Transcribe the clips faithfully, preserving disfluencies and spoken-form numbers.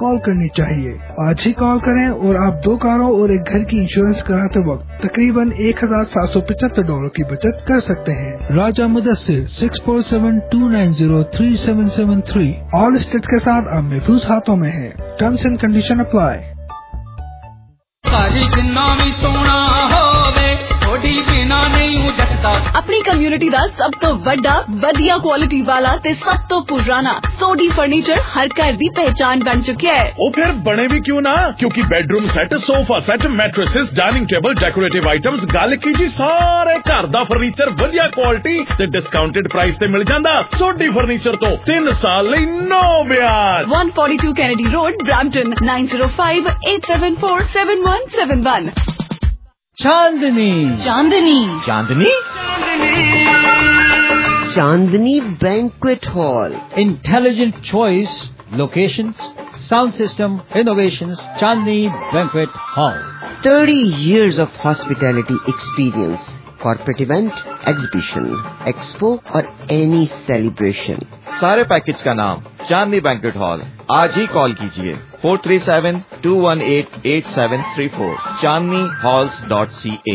Call करनी चाहिए। आज ही कॉल करें और आप दो कारों और एक घर की इंश्योरेंस कराते वक्त तकरीबन एक हजार सात सौ पचहत्तर डॉलर की बचत कर सकते हैं। Raja Mudassir six four seven two nine zero three seven seven three Allstate के साथ अब महफूज हाथों में है। Terms and condition apply. अपनी कम्युनिटी ਦਾ ਸਭ ਤੋਂ ਵੱਡਾ ਵਧੀਆ ਕੁਆਲਿਟੀ ਵਾਲਾ ਤੇ ਸਭ ਤੋਂ ਪੁਰਾਣਾ ਸੋਡੀ ਫਰਨੀਚਰ ਹਰ ਘਰ ਦੀ ਪਹਿਚਾਨ ਬਣ ਚੁੱਕਿਆ ਹੈ। ਉਹ ਫਿਰ ਬਣੇ ਵੀ ਕਿਉਂ ਨਾ, ਕਿਉਂਕਿ bedroom set, sofa set, mattresses, dining table, decorative items, ਗੱਲ ਕੀ ਜੀ ਸਾਰੇ ਘਰ ਦਾ ਫਰਨੀਚਰ ਵਧੀਆ ਕੁਆਲਿਟੀ ਤੇ ਡਿਸਕਾਊਂਟਡ ਪ੍ਰਾਈਸ ਤੇ ਮਿਲ ਜਾਂਦਾ। ਸੋਡੀ ਫਰਨੀਚਰ ਤੋਂ ਤਿੰਨ ਸਾਲ ਲਈ ਨੋ ਵਿਆਜ। one forty-two Kennedy Road, Brampton, nine zero five eight seven four seven one seven one। Chandni Chandni Chandni Chandni banquet hall. Intelligent choice, locations, sound system, innovations. Chandni banquet hall. thirty years of hospitality experience. Corporate event, exhibition, expo और any celebration. सारे package का नाम Chandni banquet hall. आज ही call कीजिए four three seven two one eight eight seven three four chandni halls dot c a।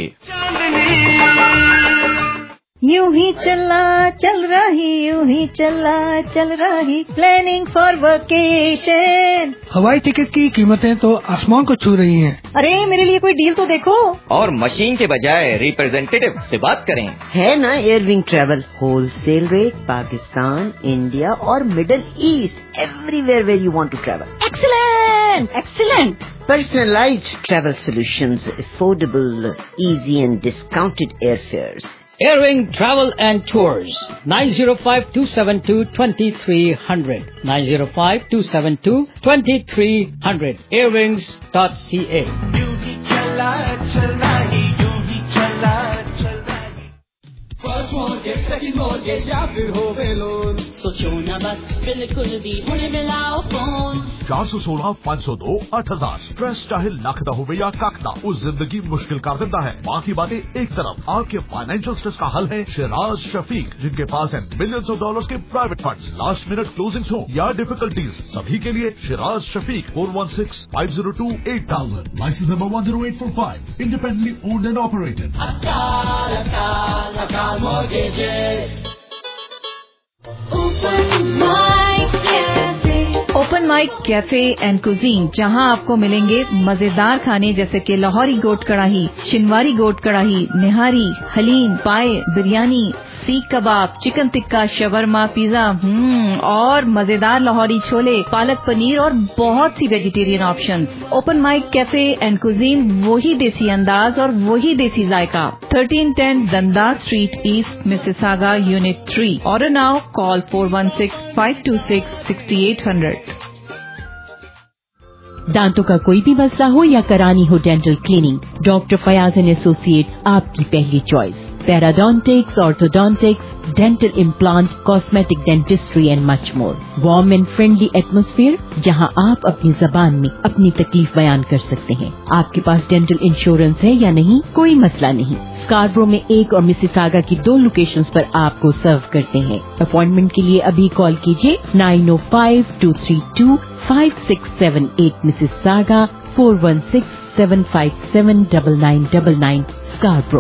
यूं ही चला चल रही, यूं ही चला चल रही, प्लानिंग फॉर वेकेशन। हवाई टिकट की कीमतें तो आसमान को छू रही हैं। अरे मेरे लिए कोई डील तो देखो। और मशीन के बजाय रिप्रेजेंटेटिव से बात करें। है ना Airwing travel, wholesale rate, Pakistan, India और middle east, everywhere where you want to travel. Excellent excellent. Personalized travel solutions, affordable, easy and discounted airfares. Airwing Travel and Tours, nine zero five two seven two two three zero zero, nine zero five two seven two two three zero zero, airwings dot c a। सोचो ना बस बिल्कुल भी हुणे मिलाओ phone. चार सौ सोलह पाँच सौ दो आठ हजार। स्ट्रेस चाहे लख दा होवे या कख दा, वो जिंदगी मुश्किल कर देता है। बाकी बातें एक तरफ, आपके फाइनेंशियल स्ट्रेस का हल है शिराज शफीक, जिनके पास है मिलियंस ऑफ डॉलर्स के private funds. Last minute closings हो या डिफिकल्टीज, सभी के लिए Shiraz Shafiq four one six five zero two eight thousand. License number one zero eight four five, independently owned and operated. Akal Akal Akal mortgages. Open mic cafe, open mic cafe and cuisine, जहां आपको मिलेंगे मजेदार खाने जैसे कि लाहौरी गोट कढ़ाई, शिनवारी गोट कढ़ाई, निहारी, हलीम, पाए, बिरयानी, सीख कबाब, चिकन टिक्का, शवरमा, पिज्जा, हम्म और मजेदार लाहौरी छोले, पालक पनीर और बहुत सी vegetarian options. Open mic cafe and cuisine, वही देसी अंदाज और वही देसी जायका। Thirteen ten Dundas street east, Mississauga, unit three. Order now, call four one six five two six six eight hundred. दांतों का कोई भी मसला हो या करानी हो dental cleaning, doctor Fayaz and associates आपकी पहली choice. Parodontics, orthodontics, dental implant, cosmetic dentistry and much more. Warm and friendly atmosphere, जहां आप अपनी जबान में अपनी तकलीफ बयान कर सकते हैं। आपके पास डेंटल इंश्योरेंस है या नहीं, कोई मसला नहीं। स्कारब्रो में एक और मिसिसागा की दो लोकेशंस पर आपको सर्व करते हैं। अपॉइंटमेंट के लिए अभी कॉल कीजिए nine O five two three two five six seven eight, Mississauga four one six seven five seven double nine double nine, Scarborough.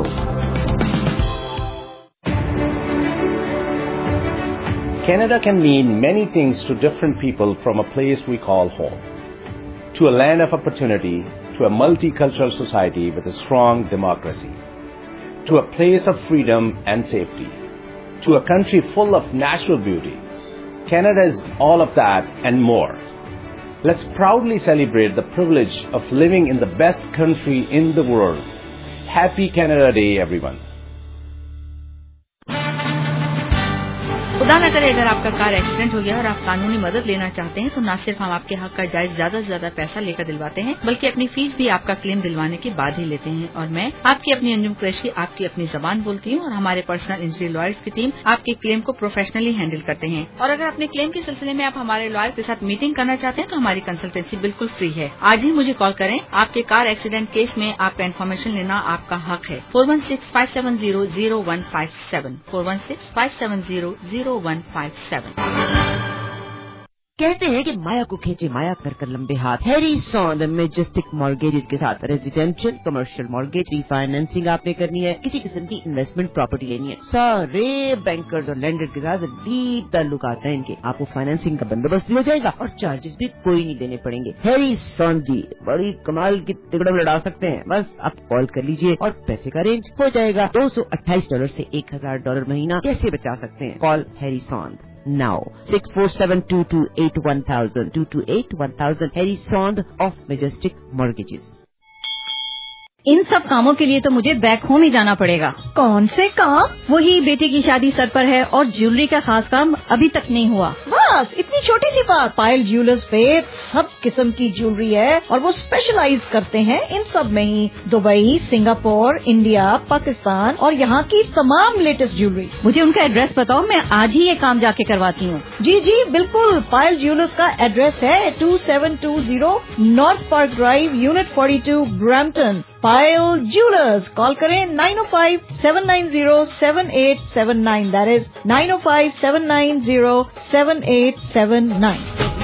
Canada can mean many things to different people, from a place we call home, to a land of opportunity, to a multicultural society with a strong democracy, to a place of freedom and safety, to a country full of natural beauty. Canada is all of that and more. Let's proudly celebrate the privilege of living in the best country in the world. Happy Canada Day, everyone. खुदा न करे अगर आपका car accident हो गया और आप कानूनी मदद लेना चाहते हैं, तो न सिर्फ हम आपके हक का जायज ज्यादा से ज्यादा पैसा लेकर दिलवाते हैं, बल्कि अपनी फीस भी आपका क्लेम दिलवाने के बाद ही लेते हैं। और मैं आपकी अपनी अंजुम कुरैशी आपकी अपनी जबान बोलती हूँ, और हमारे पर्सनल इंजरी लॉयर्स की टीम आपके क्लेम को प्रोफेशनली हैंडल करते हैं। और अगर अपने क्लेम के सिलसिले में आप हमारे लॉयर के साथ मीटिंग करना चाहते हैं, तो हमारी कंसल्टेंसी बिल्कुल फ्री है। आज ही मुझे कॉल करें। आपके कार एक्सीडेंट केस में आपका इन्फॉर्मेशन लेना आपका हक है। Four one six five seven zero zero one five seven, four one six five seven zero zero one five seven. कहते हैं कि माया को खींचे माया कर कर लंबे हाथ। हैरी सॉन्द मैजेस्टिक मॉर्गेजेस के साथ रेजिडेंशियल कमर्शियल मॉर्गेज रीफाइनेंसिंग आपने करनी है, किसी किस्म की इन्वेस्टमेंट प्रॉपर्टी लेनी है, सारे बैंकर्स और लेंडर्स के साथ डीप ताल्लुकात हैं इनके। आपको फाइनेंसिंग का बंदोबस्त भी हो जाएगा और चार्जेस भी कोई नहीं देने पड़ेंगे। हैरी सॉन्द जी बड़ी कमाल की तिगड़ा लड़ा सकते हैं, बस आप कॉल कर लीजिए और पैसे का रेंज हो जाएगा। दो सौ अट्ठाईस डॉलर से एक हजार डॉलर महीना कैसे बचा सकते हैं? Call Harry Sond now six four seven two two eight one thousand two two eight one thousand Harry Sond of Majestic Mortgages। इन सब कामों के लिए तो मुझे बैक होम ही जाना पड़ेगा। कौन से काम? वही बेटी की शादी सर पर है और ज्वेलरी का खास काम अभी तक नहीं हुआ। बस इतनी छोटी सी बात। पायल ज्वेलर्स पे सब किस्म की ज्वेलरी है और वो स्पेशलाइज करते हैं इन सब में ही। दुबई, सिंगापुर, इंडिया, पाकिस्तान और यहाँ की तमाम लेटेस्ट ज्वेलरी। मुझे उनका एड्रेस बताओ, मैं आज ही ये काम जाके करवाती हूँ। जी जी बिल्कुल। पायल ज्वेलर्स का एड्रेस है two seven two zero north park drive, unit forty two, Brampton. Payal jewellers. Call करें nine O five seven nine zero seven eight seven nine, that is nine O five seven nine zero seven eight seven nine.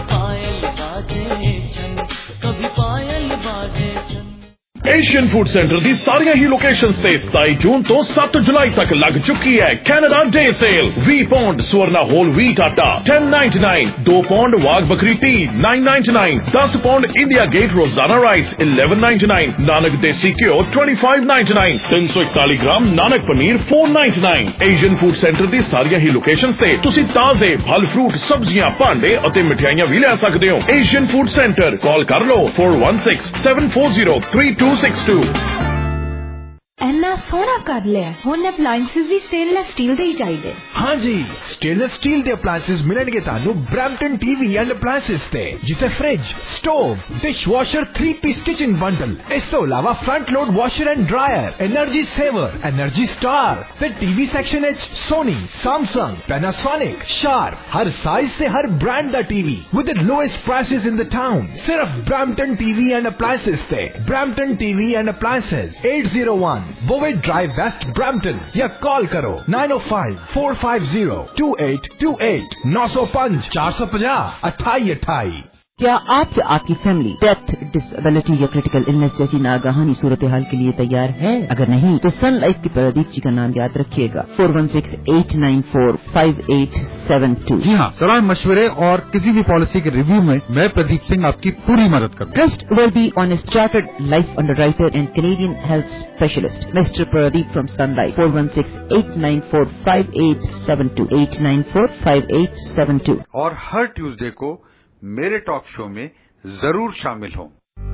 Asian food centre दी सारियां ही locations ते सताई जून तो सत्त जुलाई तक लग चुकी है कैनेडा डे सेल। वी pound Swarna whole wheat atta ten ninety nine, दो pound Wagh Bakri tea nine ninety nine, दस pound India gate Rozana rice eleven ninety nine, Nanak desi ghee twenty five ninety nine, तीन सौ इकतालीस gram Nanak paneer four ninety nine. Asian food centre दी सारियां ही locations ते तुसी ताजे फल फ्रूट सब्जियां भांडे और मिठाइयां भी ले सकते हो। एशियन फूड सेंटर कॉल कर लो four one six seven four zero three two six two. एना सोना कर लिया हुण अप्लायंसेस भी स्टेनलेस स्टील दे ही चाहिए। हाँ जी, स्टेनलेस स्टील दे अप्लायंसेस मिलणगे तानू ब्रैम्पटन टीवी एंड अप्लायंसेस ते, जिथे fridge, stove, dish washer, three piece kitchen bundle, इस तो अलावा front load washer and dryer, energy saver, energy star ते टीवी सेक्शन एच सोनी, सैमसंग, पैनासोनिक, शार्प, हर साइज से हर ब्रांड दा TV with the lowest prices in the town. सिर्फ ब्रैम्पटन टीवी एंड अप्लायंसेस ते। Brampton TV and appliances eight zero one Bovaird drive west Brampton, या call करो nine O five four five zero two eight two eight, नौ सौ पांच चार सौ पचास अठाई अठाई। क्या आप या आपकी फैमिली डेथ, डिसेबिलिटी या क्रिटिकल इलनेस जैसी नागहानी सूरत हाल के लिए तैयार है? अगर नहीं तो सन लाइफ के प्रदीप जी का नाम याद रखिएगा, four one six eight nine four five eight seven two. जी हाँ, सलाह मशवरे और किसी भी पॉलिसी के रिव्यू में मैं प्रदीप सिंह आपकी पूरी मदद करूँगा। Trust will be on a chartered life underwriter and Canadian health specialist mister Pradeep from Sun Life, four one six eight nine four five eight seven two eight nine four five eight seven two. और हर Tuesday को मेरे talk show में जरूर शामिल हों।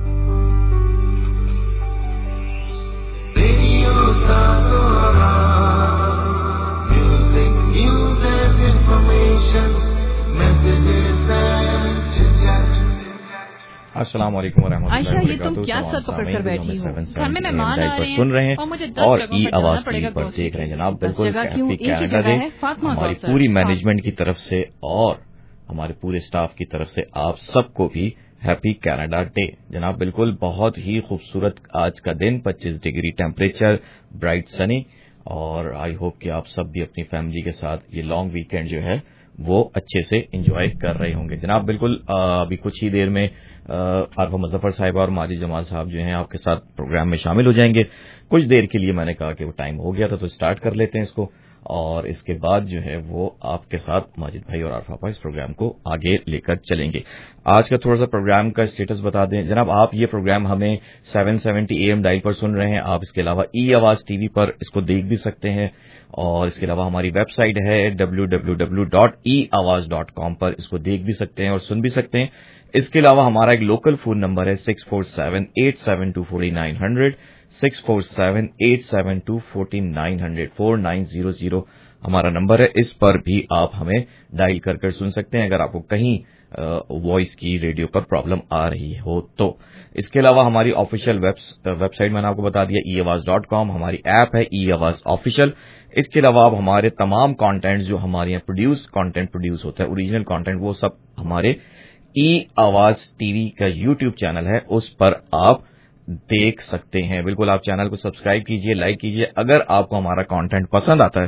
अस्सलाम वालेकुम वरहमतुल्लाहि आयशा, ये तुम क्या सर पकड़ कर बैठी हो? घर में मेहमान आ रहे हैं सुन रहे हैं और मुझे और ई आवाज टीवी पर देख रहे हैं जनाब। बिल्कुल हैप्पी कैनेडा डे हमारी पूरी मैनेजमेंट की तरफ से और हमारे पूरे स्टाफ की तरफ से आप सबको भी हैप्पी कैनेडा डे जनाब। बिल्कुल बहुत ही खूबसूरत आज का दिन, पच्चीस डिग्री टेम्परेचर, ब्राइट सनी, और आई होप कि आप सब भी अपनी फैमिली के साथ ये लॉन्ग वीकेंड जो है वो अच्छे से एंजॉय कर रहे होंगे जनाब। बिल्कुल अभी कुछ ही देर में आरफा मुजफ्फर साहिबा और माजिद जमाल साहब जो हैं आपके साथ प्रोग्राम में शामिल हो जाएंगे। कुछ देर के लिए मैंने कहा कि वो टाइम हो गया था तो स्टार्ट कर लेते हैं इसको, और इसके बाद जो है वो आपके साथ माजिद भाई और आरफा भाई इस प्रोग्राम को आगे लेकर चलेंगे। आज का थोड़ा सा प्रोग्राम का स्टेटस बता दें जनाब। आप ये प्रोग्राम हमें seven seventy A M dial पर सुन रहे हैं। आप इसके अलावा ई आवाज टीवी पर इसको देख भी सकते हैं, और इसके अलावा हमारी वेबसाइट है W W W dot E Awaz dot com पर इसको देख भी सकते हैं और सुन भी सकते हैं। इसके अलावा हमारा एक लोकल फोन नंबर है six four seven eight seven two forty nine hundred, six four seven eight seven two forty nine hundred, four nine zero zero हमारा नंबर है। इस पर भी आप हमें डायल कर कर सुन सकते हैं अगर आपको कहीं वॉइस की रेडियो पर प्रॉब्लम आ रही हो तो। इसके अलावा हमारी ऑफिशियल वेबसाइट मैंने आपको बता दिया ई आवाज डॉट कॉम, हमारी ऐप है ई आवाज ऑफिशियल। इसके अलावा आप हमारे तमाम कंटेंट जो हमारे यहाँ प्रोड्यूस कंटेंट प्रोड्यूस होता है, ओरिजिनल कंटेंट, वो सब हमारे ई आवाज टीवी का यूट्यूब चैनल है, उस पर आप देख सकते हैं। बिल्कुल आप चैनल को सब्सक्राइब कीजिए, लाइक कीजिए। अगर आपको हमारा कंटेंट पसंद आता है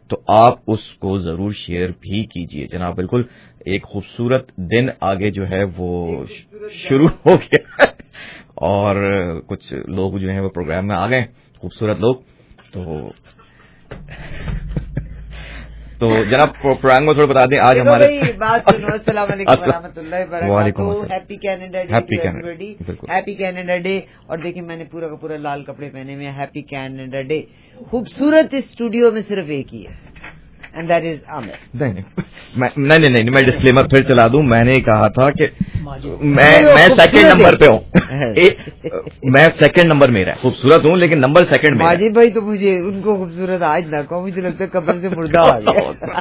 تو آپ اس کو ضرور شیئر بھی کیجیے جناب. بالکل ایک خوبصورت دن آگے جو ہے وہ شروع ہو گیا اور کچھ لوگ جو ہیں وہ پروگرام میں آ گئے, خوبصورت لوگ. تو تو جناب پروگرام کو تھوڑا بتا دیں آج ہمارے. السلام علیکم ورحمۃ اللہ وبرکاتہ. Happy Canada day, happy Canada, happy Canada day. اور دیکھیں میں نے پورا کا پورا لال کپڑے پہنے ہوئے ہیں. Happy Canada day. خوبصورت اسٹوڈیو میں صرف ایک ہی ہے, اینڈ دیٹ از عامر. نہیں نہیں نہیں, میں ڈسکلیمر پھر چلا دوں. میں نے کہا تھا کہ میں میں سیکنڈ نمبر پہ ہوں, میں سیکنڈ نمبر میرا ہے. خوبصورت ہوں لیکن نمبر سیکنڈ میں. ماجد بھائی تو مجھے ان کو خوبصورت آج نہ کہو, مجھے لگتا ہے قبر سے مردہ آ گیا.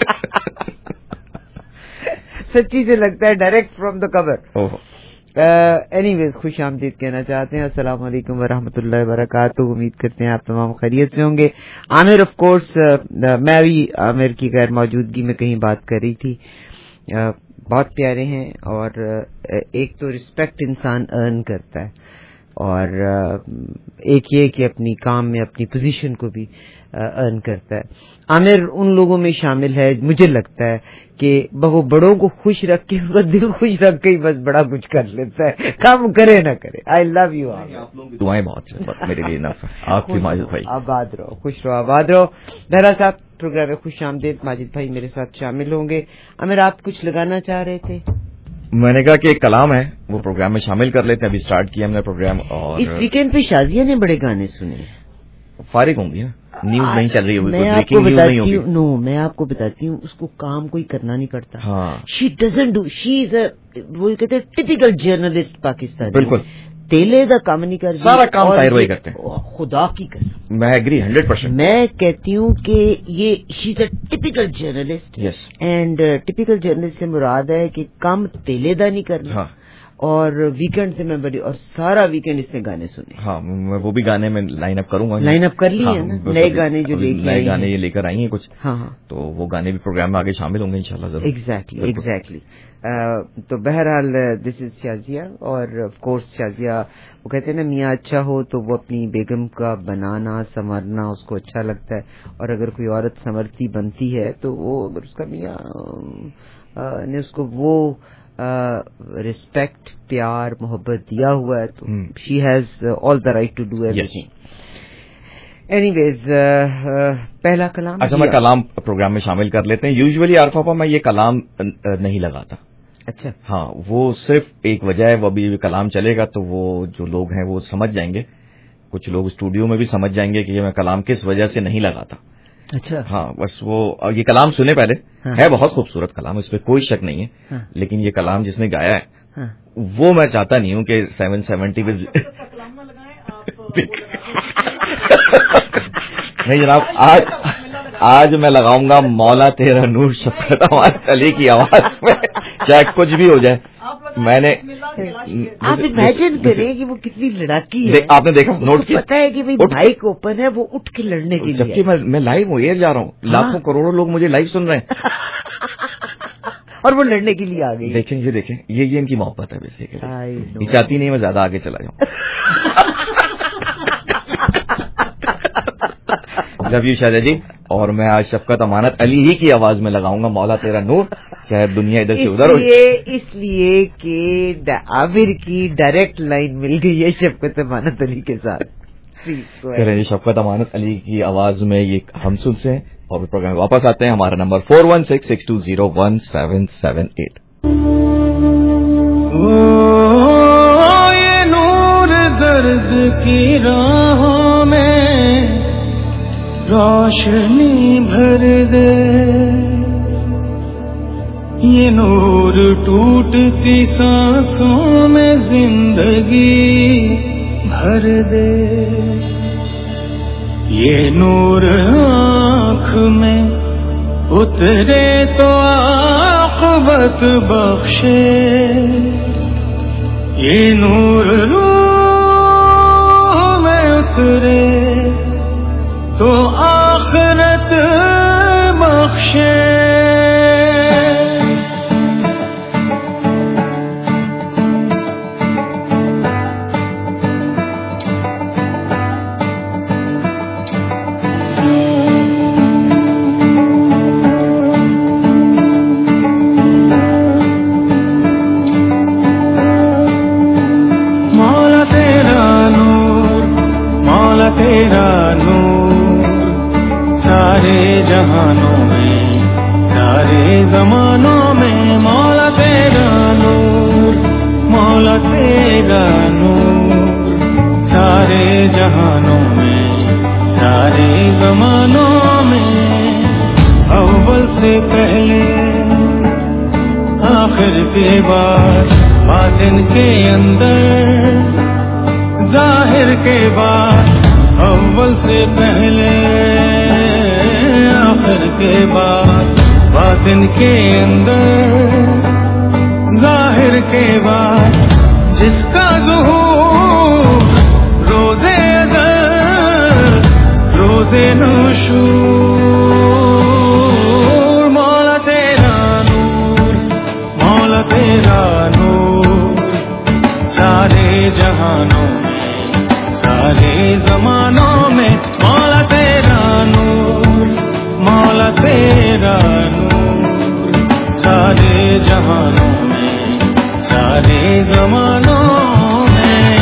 سچی سے لگتا ہے ڈائریکٹ فرام دا قبر. اینی ویز خوش آمدید کہنا چاہتے ہیں. السلام علیکم ورحمۃ اللہ وبرکاتہ. امید کرتے ہیں آپ تمام خیریت سے ہوں گے. عامر آف کورس, میں بھی عامر کی غیر موجودگی میں کہیں بات کر رہی تھی. بہت پیارے ہیں, اور ایک تو رسپیکٹ انسان ارن کرتا ہے, اور ایک یہ کہ اپنی کام میں اپنی پوزیشن کو بھی ارن کرتا ہے. عامر ان لوگوں میں شامل ہے مجھے لگتا ہے کہ وہ بڑوں کو خوش رکھ کے, بس دل خوش رکھ کے ہی بس بڑا کچھ کر لیتا ہے, کام کرے نہ کرے. I love you. آپ لوگوں کی دعائیں بہت ہیں میرے لیے. آپ کی ماجد بھائی آباد رہو, خوش رہو, آباد رہو. بہرا صاحب پروگرام میں خوش آمدید. ماجد بھائی میرے ساتھ شامل ہوں گے. عامر آپ کچھ لگانا چاہ رہے تھے؟ میں نے کہا کہ ایک کلام ہے وہ پروگرام میں شامل کر لیتے ہیں. ابھی سٹارٹ کیا ہم نے پروگرام, اور اس ویکینڈ پہ شازیہ نے بڑے گانے سنے. فارغ ہوں گی نا, نیوز نہیں چل رہی ہوگی, میں آپ کو بتاتی ہوں. نو میں آپ کو بتاتی ہوں, اس کو کام کوئی کرنا نہیں پڑتا. ہاں, she doesn't do, she is اے, وہ کہتے ہیں ٹپیکل جرنلسٹ پاکستانی. بالکل تیلے کا کام نہیں کرتی, سارا کام طاہر بھائی کرتے ہیں. خدا کی قسم میں ایگری ہنڈریڈ پرسینٹ. میں کہتی ہوں کہ یہ she is a typical journalist. Yes, and typical journalist سے مراد ہے کہ کام تیلے دا نہیں کرنا. ہاں, اور ویکینڈ سے میں بڑی, اور سارا ویکینڈ اس نے گانے سنے. ہاں, وہ بھی گانے میں لائن اپ کروں گا. لائن اپ کر لی ہے نا, نئے گانے جو لے کے نئے گانے یہ لے کر آئی ہیں کچھ. ہاں ہاں, تو وہ گانے بھی پروگرام میں آگے شامل ہوں گے انشاءاللہ ضرور. Exactly exactly. تو بہرحال دس از شازیہ, اور آف کورس شازیہ وہ کہتے ہیں نا میاں اچھا ہو تو وہ اپنی بیگم کا بنانا سنورنا اس کو اچھا لگتا ہے, اور اگر کوئی عورت سنورتی بنتی ہے تو وہ اگر اس کا میاں نے اس کو وہ ریسپیکٹ پیار محبت دیا ہوا ہے تو she has all the right to do everything. Anyways پہلا کلام. اچھا میں کلام پروگرام میں شامل کر لیتے ہیں. یوزلی عارف آپا میں یہ کلام نہیں لگاتا. اچھا, ہاں, وہ صرف ایک وجہ ہے, وہ ابھی کلام چلے گا تو وہ جو لوگ ہیں وہ سمجھ جائیں گے, کچھ لوگ اسٹوڈیو میں بھی سمجھ جائیں گے کہ یہ میں کلام کس وجہ سے نہیں لگاتا. اچھا, ہاں, بس وہ یہ کلام سنے پہلے. ہے بہت خوبصورت کلام, اس پہ کوئی شک نہیں ہے, لیکن یہ کلام جس نے گایا ہے وہ میں چاہتا نہیں ہوں کہ سیون سیونٹی میں نہیں جناب. آج آج میں لگاؤں گا مولا تیرا نور شفقت عمارت علی کی آواز میں, چاہے کچھ بھی ہو جائے. میں نے آپ امیجن کریں کہ وہ کتنی لڑاکی ہے. آپ نے دیکھا, نوٹ کیا, پتا ہے کہ مائک اوپن ہے, وہ اٹھ کے لڑنے کے لیے. جبکہ میں لائیو ہوں, ایئر جا رہا ہوں, لاکھوں کروڑوں لوگ مجھے لائیو سن رہے ہیں, اور وہ لڑنے کے لیے آ گئی. دیکھیں یہ دیکھیں, یہ یہ ان کی محبت ہے بیسیکلی. یہ چاہتی نہیں میں زیادہ آگے چلا جاؤں. Love you Shahida ji. اور میں آج شفقت امانت علی ہی کی آواز میں لگاؤں گا مولا تیرا نور, چاہے دنیا ادھر سے ادھر ہو. اس لیے کہ عامر کی ڈائریکٹ لائن مل گئی ہے شفقت امانت علی کے ساتھ. چلیں جی, شفقت امانت علی کی آواز میں یہ ہم سن سے اور پروگرام واپس آتے ہیں. ہمارا number four one six six two zero one seven seven eight. یہ نور درد کی راہوں میں روشنی بھر دے, یہ نور ٹوٹتی سانسوں میں زندگی بھر دے, یہ نور آنکھ میں اترے تو عاقبت بخشے, یہ نور روح میں اترے تو آخرت بخشے. जहानों में सारे जमानों में मौला तेरा नूर, मौला तेरा नूर, सारे जहानों में सारे जमानों में, अव्वल से पहले आखिर के बाद, बातिन के अंदर जाहिर के बाद, अव्वल से पहले आखिर के बाद, बातिन के अंदर जाहिर के बाद, जिसका ज़ुहूर रोज़े अज़ल रोज़े नशूर, मौला तेरा नूर, मौला तेरा नूर, सारे जहानों में सारे जमानों में, मौला तेरा नूर, मौला तेरा नूर, सारे जहानों में सारे जमानों में।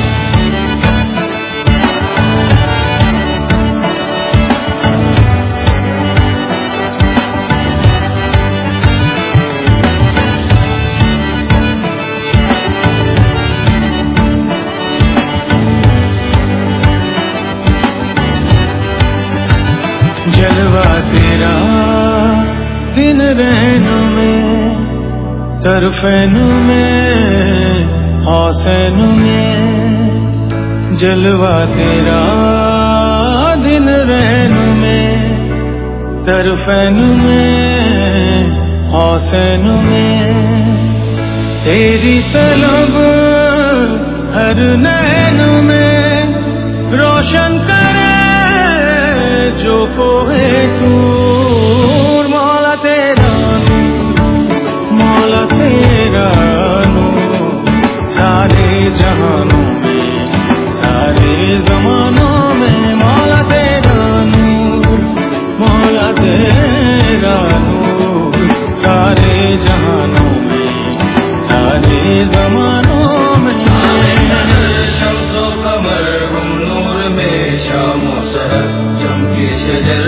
जलवा तेरा दिन रहनों में, तरफैनों में, हौसैनों में, जलवा तेरा दिन रहनों में, तरफैनों में, हौसैनों में, तेरी तलब हर नैनों में, रोशन करे जो कोहे दूर, मौला तेरा नूर, मौला तेरा नूर, सारे जहानों में सारे जमानों में, मौला तेरा नूर, मौला तेरा नूर, सारे जहानों में सारे जमानों में। शम्सो कमर हम नूर में शामो सहर, चमके शजर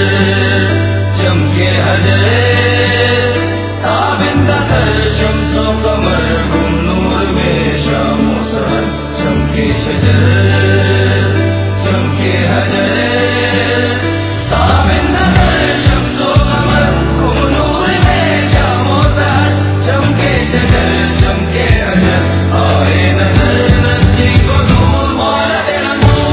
चमके हजरे, ताबिंदा तर शम्सो कमर हम नूर में शामो सहर, चमके शजर चमके हजरे, ताबिंदा तर शम्सो कमर हम नूर में शामो सहर, चमके शजर चमके हजर, आए नजर नजदीक को नूर, मौला तेरा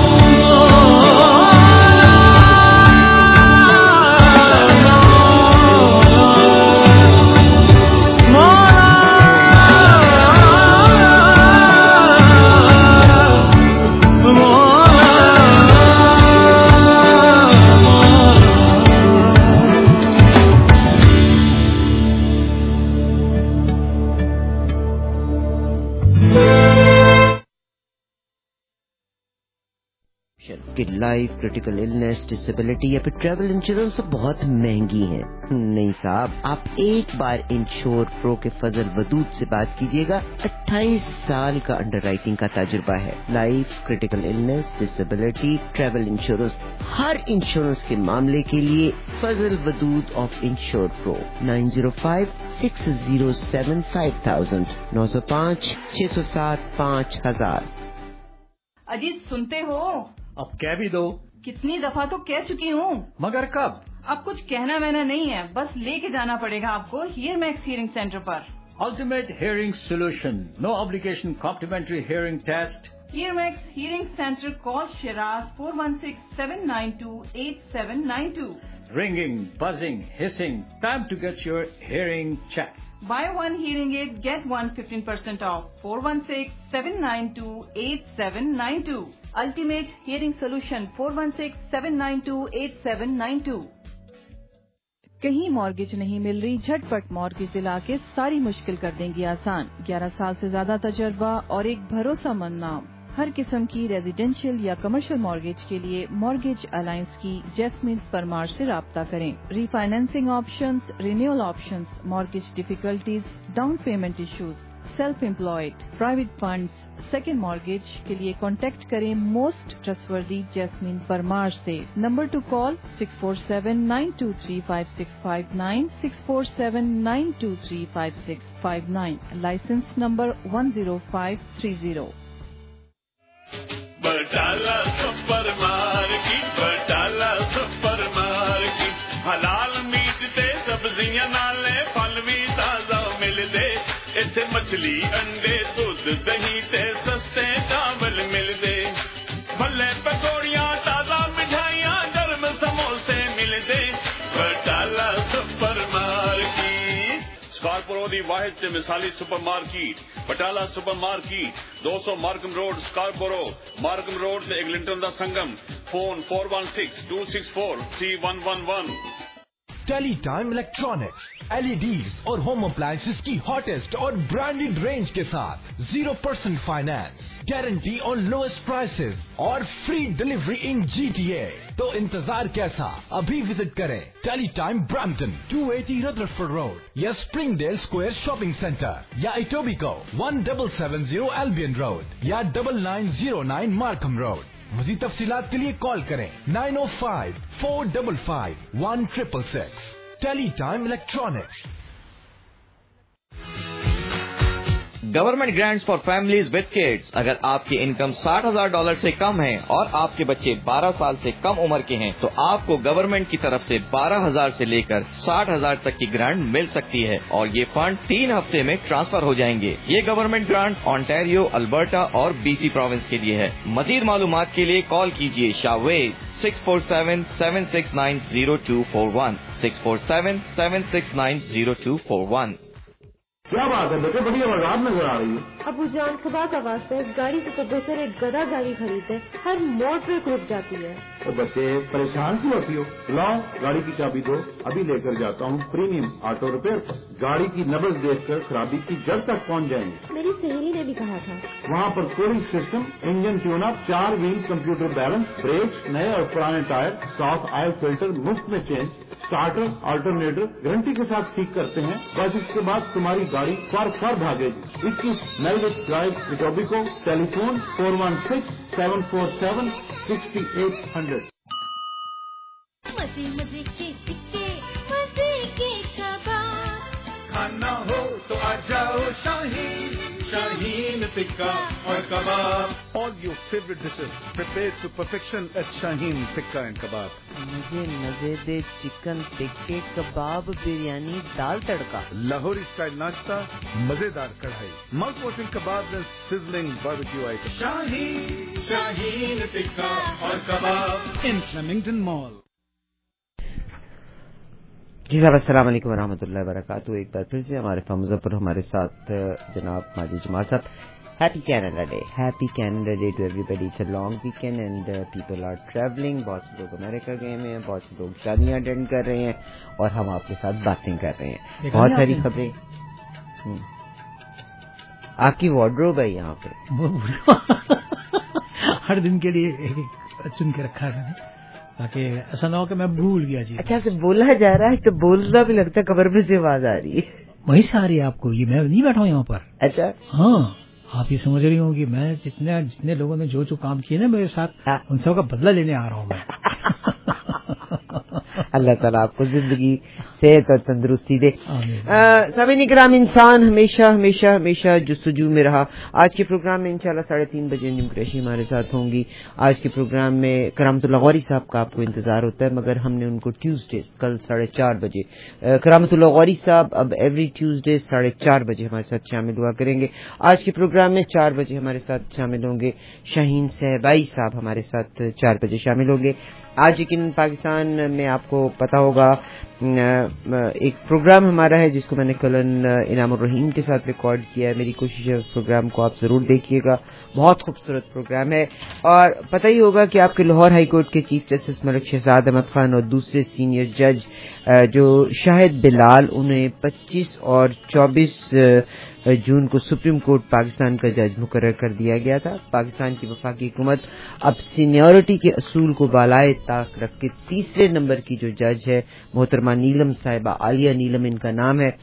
کہ لائف کرٹیکل النس ڈسیبلٹی یا پھر ٹریول انشورنس بہت مہنگی ہیں. نہیں صاحب، آپ ایک بار انشور پرو کے فضل ودود سے بات کیجیے گا. اٹھائیس سال کا انڈر رائٹنگ کا تجربہ ہے. Life critical illness disability travel insurance, ہر انشورنس کے معاملے کے لیے Fazal Wadood of insure pro. Nine zero five six zero seven five thousand, نو سو پانچ چھ سو سات پانچ ہزار. اجیت سنتے ہو؟ اب کہہ بھی دو. کتنی دفعہ تو کہہ چکی ہوں. مگر کب؟ اب کچھ کہنا وہنا نہیں ہے، بس لے کے جانا پڑے گا آپ کو ہیئر میکس ہیئرنگ سینٹر پر. Ultimate hearing solution, no obligation complimentary hearing test. Hear max hearing centre, call Shiraz four one six seven nine two eight seven nine two. Ringing, buzzing, hissing, time to get your hearing checked. Buy one hearing aid, get one fifteen percent off. four one six seven nine two eight seven nine two. Ultimate Hearing Solution four one six seven nine two eight seven nine two. کہیں mortgage نہیں مل رہی؟ جھٹ پٹ mortgage دلا کے ساری مشکل کر دیں گی آسان. گیارہ سال سے زیادہ تجربہ اور ایک بھروسہ مند نام. ہر قسم کی ریزیڈینشیل یا کمرشل مارگیج کے لیے مارگیج الائنس کی جیسمین پرمار سے رابطہ کریں. Refinancing options, renewal options, mortgage difficulties, down payment issues, self employed, private funds, second mortgage के लिए कॉन्टेक्ट करें मोस्ट ट्रस्टवर्दी जैस्मिन परमार से। Number two call six four seven nine two three five six five nine, six four seven nine two three five six five nine, license number one zero five three zero. Batala super market, Batala super market, हलाल meat ते सब्जियां नाले फल भी ताजा मिलदे, इत्थे मछली अंडे दूध दही ते सस्ते चावल मिलदे, भल्ले पकौड़ियां ताजा मिठाइयां गर्म समोसे मिलदे, बटाला सुपर मार्केट। स्कारपुरो दी वाहिद ते मिसाली super market Batala super market, दो सौ Markham road Scarborough, Markham road ते एग्लिंटन दा संगम। Phone four one six two six four three one one one. Tele time electronics, LEDs और होम अप्लायंसेस की हॉटेस्ट और ब्रांडेड रेंज के साथ zero percent finance, guarantee on lowest prices और free delivery in GTA. तो इंतजार कैसा, अभी विजिट करें tele time Brampton two eighty Rutherford road या स्प्रिंगडेल स्क्वायर शॉपिंग सेंटर या Etobicoke one double seven zero Albion road या double nine zero nine Markham road. मज़ीद तफसीलात के लिए कॉल करें nine O five four double five one triple six. Tele time electronics. Government grants for families with kids. अगर आपकी income साठ हजार डॉलर से कम है और आपके बच्चे बारह साल से कम उम्र के हैं तो आपको गवर्नमेंट की तरफ से बारह हजार से लेकर साठ हजार तक की ग्रांट मिल सकती है और ये फंड तीन हफ्ते में ट्रांसफर हो जाएंगे। ये गवर्नमेंट ग्रांट ऑन्टेरियो, अल्बर्टा और बीसी प्रोविंस के लिए है। मजीद मालूमात के लिए कॉल कीजिए Shahvez six four seven seven six nine zero two four one, six four seven seven six nine zero two four one. क्या बात है बेटे, बड़ी आवाज नजर आ रही है। अबू जान खुदा का वास्ता इस गाड़ी से तो बेहतर एक गधा गाड़ी खरीदे, हर मोड़ पे रुक जाती है। तो बच्चे परेशान क्यों होती हो, लाओ गाड़ी की चाबी दो, अभी लेकर जाता हूँ प्रीमियम ऑटो रिपेयर पर। गाड़ी की नब्ज देखकर खराबी की जड़ तक पहुँच जाएंगे। मेरी सहेली ने भी कहा था। वहाँ पर cooling system, engine tune up, चार व्हील कंप्यूटर बैलेंस, ब्रेक्स, नए और पुराने टायर, साफ ऑयल फिल्टर मुफ्त में चेंज, स्टार्टर अल्टरनेटर गारंटी के साथ ठीक करते हैं। बस इसके बाद तुम्हारी गाड़ी फर फर भागेगी। इक्कीस Melwich drive Etobicoke, telephone four one six seven four seven sixty eight hundred. मजे मजे के टिक्के, मजे के कबाब, खाना हो तो आ जाओ शाहीन, शाहीन टिक्का और कबाब। All your favorite dishes prepared to perfection at Shaheen Tikka and Kebab. मुझे मजेदार चिकन टिक्के, कबाब, बिरयानी, दाल तड़का, Lahori style नाश्ता, मजेदार कढ़ाई, mouth watering kebabs and sizzling barbecue items. Shaheen, Shaheen tikka और कबाब In Flemington Mall. जी साहब, अस्सलाम वालेकुम वरहमतुल्लाहि वबरकातुहू। एक बार फिर से हमारे फार्मज़ पर हमारे साथ जनाब माजी Jamal sahab. Happy Canada day, happy Canada day to everybody. It's a long weekend and people are travelling. बहुत से लोग अमेरिका गए हुए हैं, बहुत से लोग शादियां अटेंड कर रहे हैं और हम आपके साथ बातें कर रहे हैं। बहुत सारी खबरें। आपकी वार्डरोब है यहाँ पे हर दिन के लिए एक एक चुन के रखा है ताकि ऐसा ना हो कि मैं भूल गया जी। अच्छा, आपसे बोला जा रहा है तो बोलना भी लगता है, कमर में से आवाज आ रही है। वहीं से आ रही है आपको? ये मैं नहीं बैठा हूँ यहाँ पर। अच्छा, हाँ, आप ये समझ रही होंगी मैं जितने जितने लोगों ने जो जो काम किए ना मेरे साथ, उन सब का बदला लेने आ रहा हूँ मैं। अल्लाह ताला आपको जिंदगी, सेहत और तंदुरुस्ती दे। सामीन इकराम, इंसान हमेशा हमेशा हमेशा जुस्तजू में रहा। आज के प्रोग्राम में इंशाल्लाह साढ़े तीन बजे अंजुम कुरैशी हमारे साथ होंगी। आज के प्रोग्राम में करामतुल्लाह गौरी साहब का आपको इंतजार होता है, मगर हमने उनको ट्यूसडे कल साढ़े चार बजे करामतुल्लाह गौरी साहब अब एवरी ट्यूसडे साढ़े चार बजे हमारे साथ शामिल हुआ करेंगे। आज के प्रोग्राम में चार बजे हमारे साथ शामिल होंगे शाहीन सहबाई साहब, हमारे साथ चार बजे शामिल होंगे। आज यकीन पाकिस्तान में आपको पता होगा एक प्रोग्राम हमारा है जिसको मैंने कलन इनामुर रहीम के साथ रिकॉर्ड किया है। मेरी कोशिश है उस प्रोग्राम को आप जरूर देखिएगा, बहुत खूबसूरत प्रोग्राम है। और पता ही होगा कि आपके लाहौर हाई कोर्ट के चीफ जस्टिस मलिक शहजाद अहमद खान और दूसरे सीनियर जज जो शाहिद बिलाल, उन्हें पच्चीस और चौबीस जून को सुप्रीम कोर्ट पाकिस्तान का जज मुकर्रर कर दिया गया था। पाकिस्तान की वफाकी हुकूमत अब सीनियरिटी के असूल को बालाए ताक रख के तीसरे नंबर की जो जज है मोहतरमा नीलम साहिबा, आलिया नीलम इनका नाम है,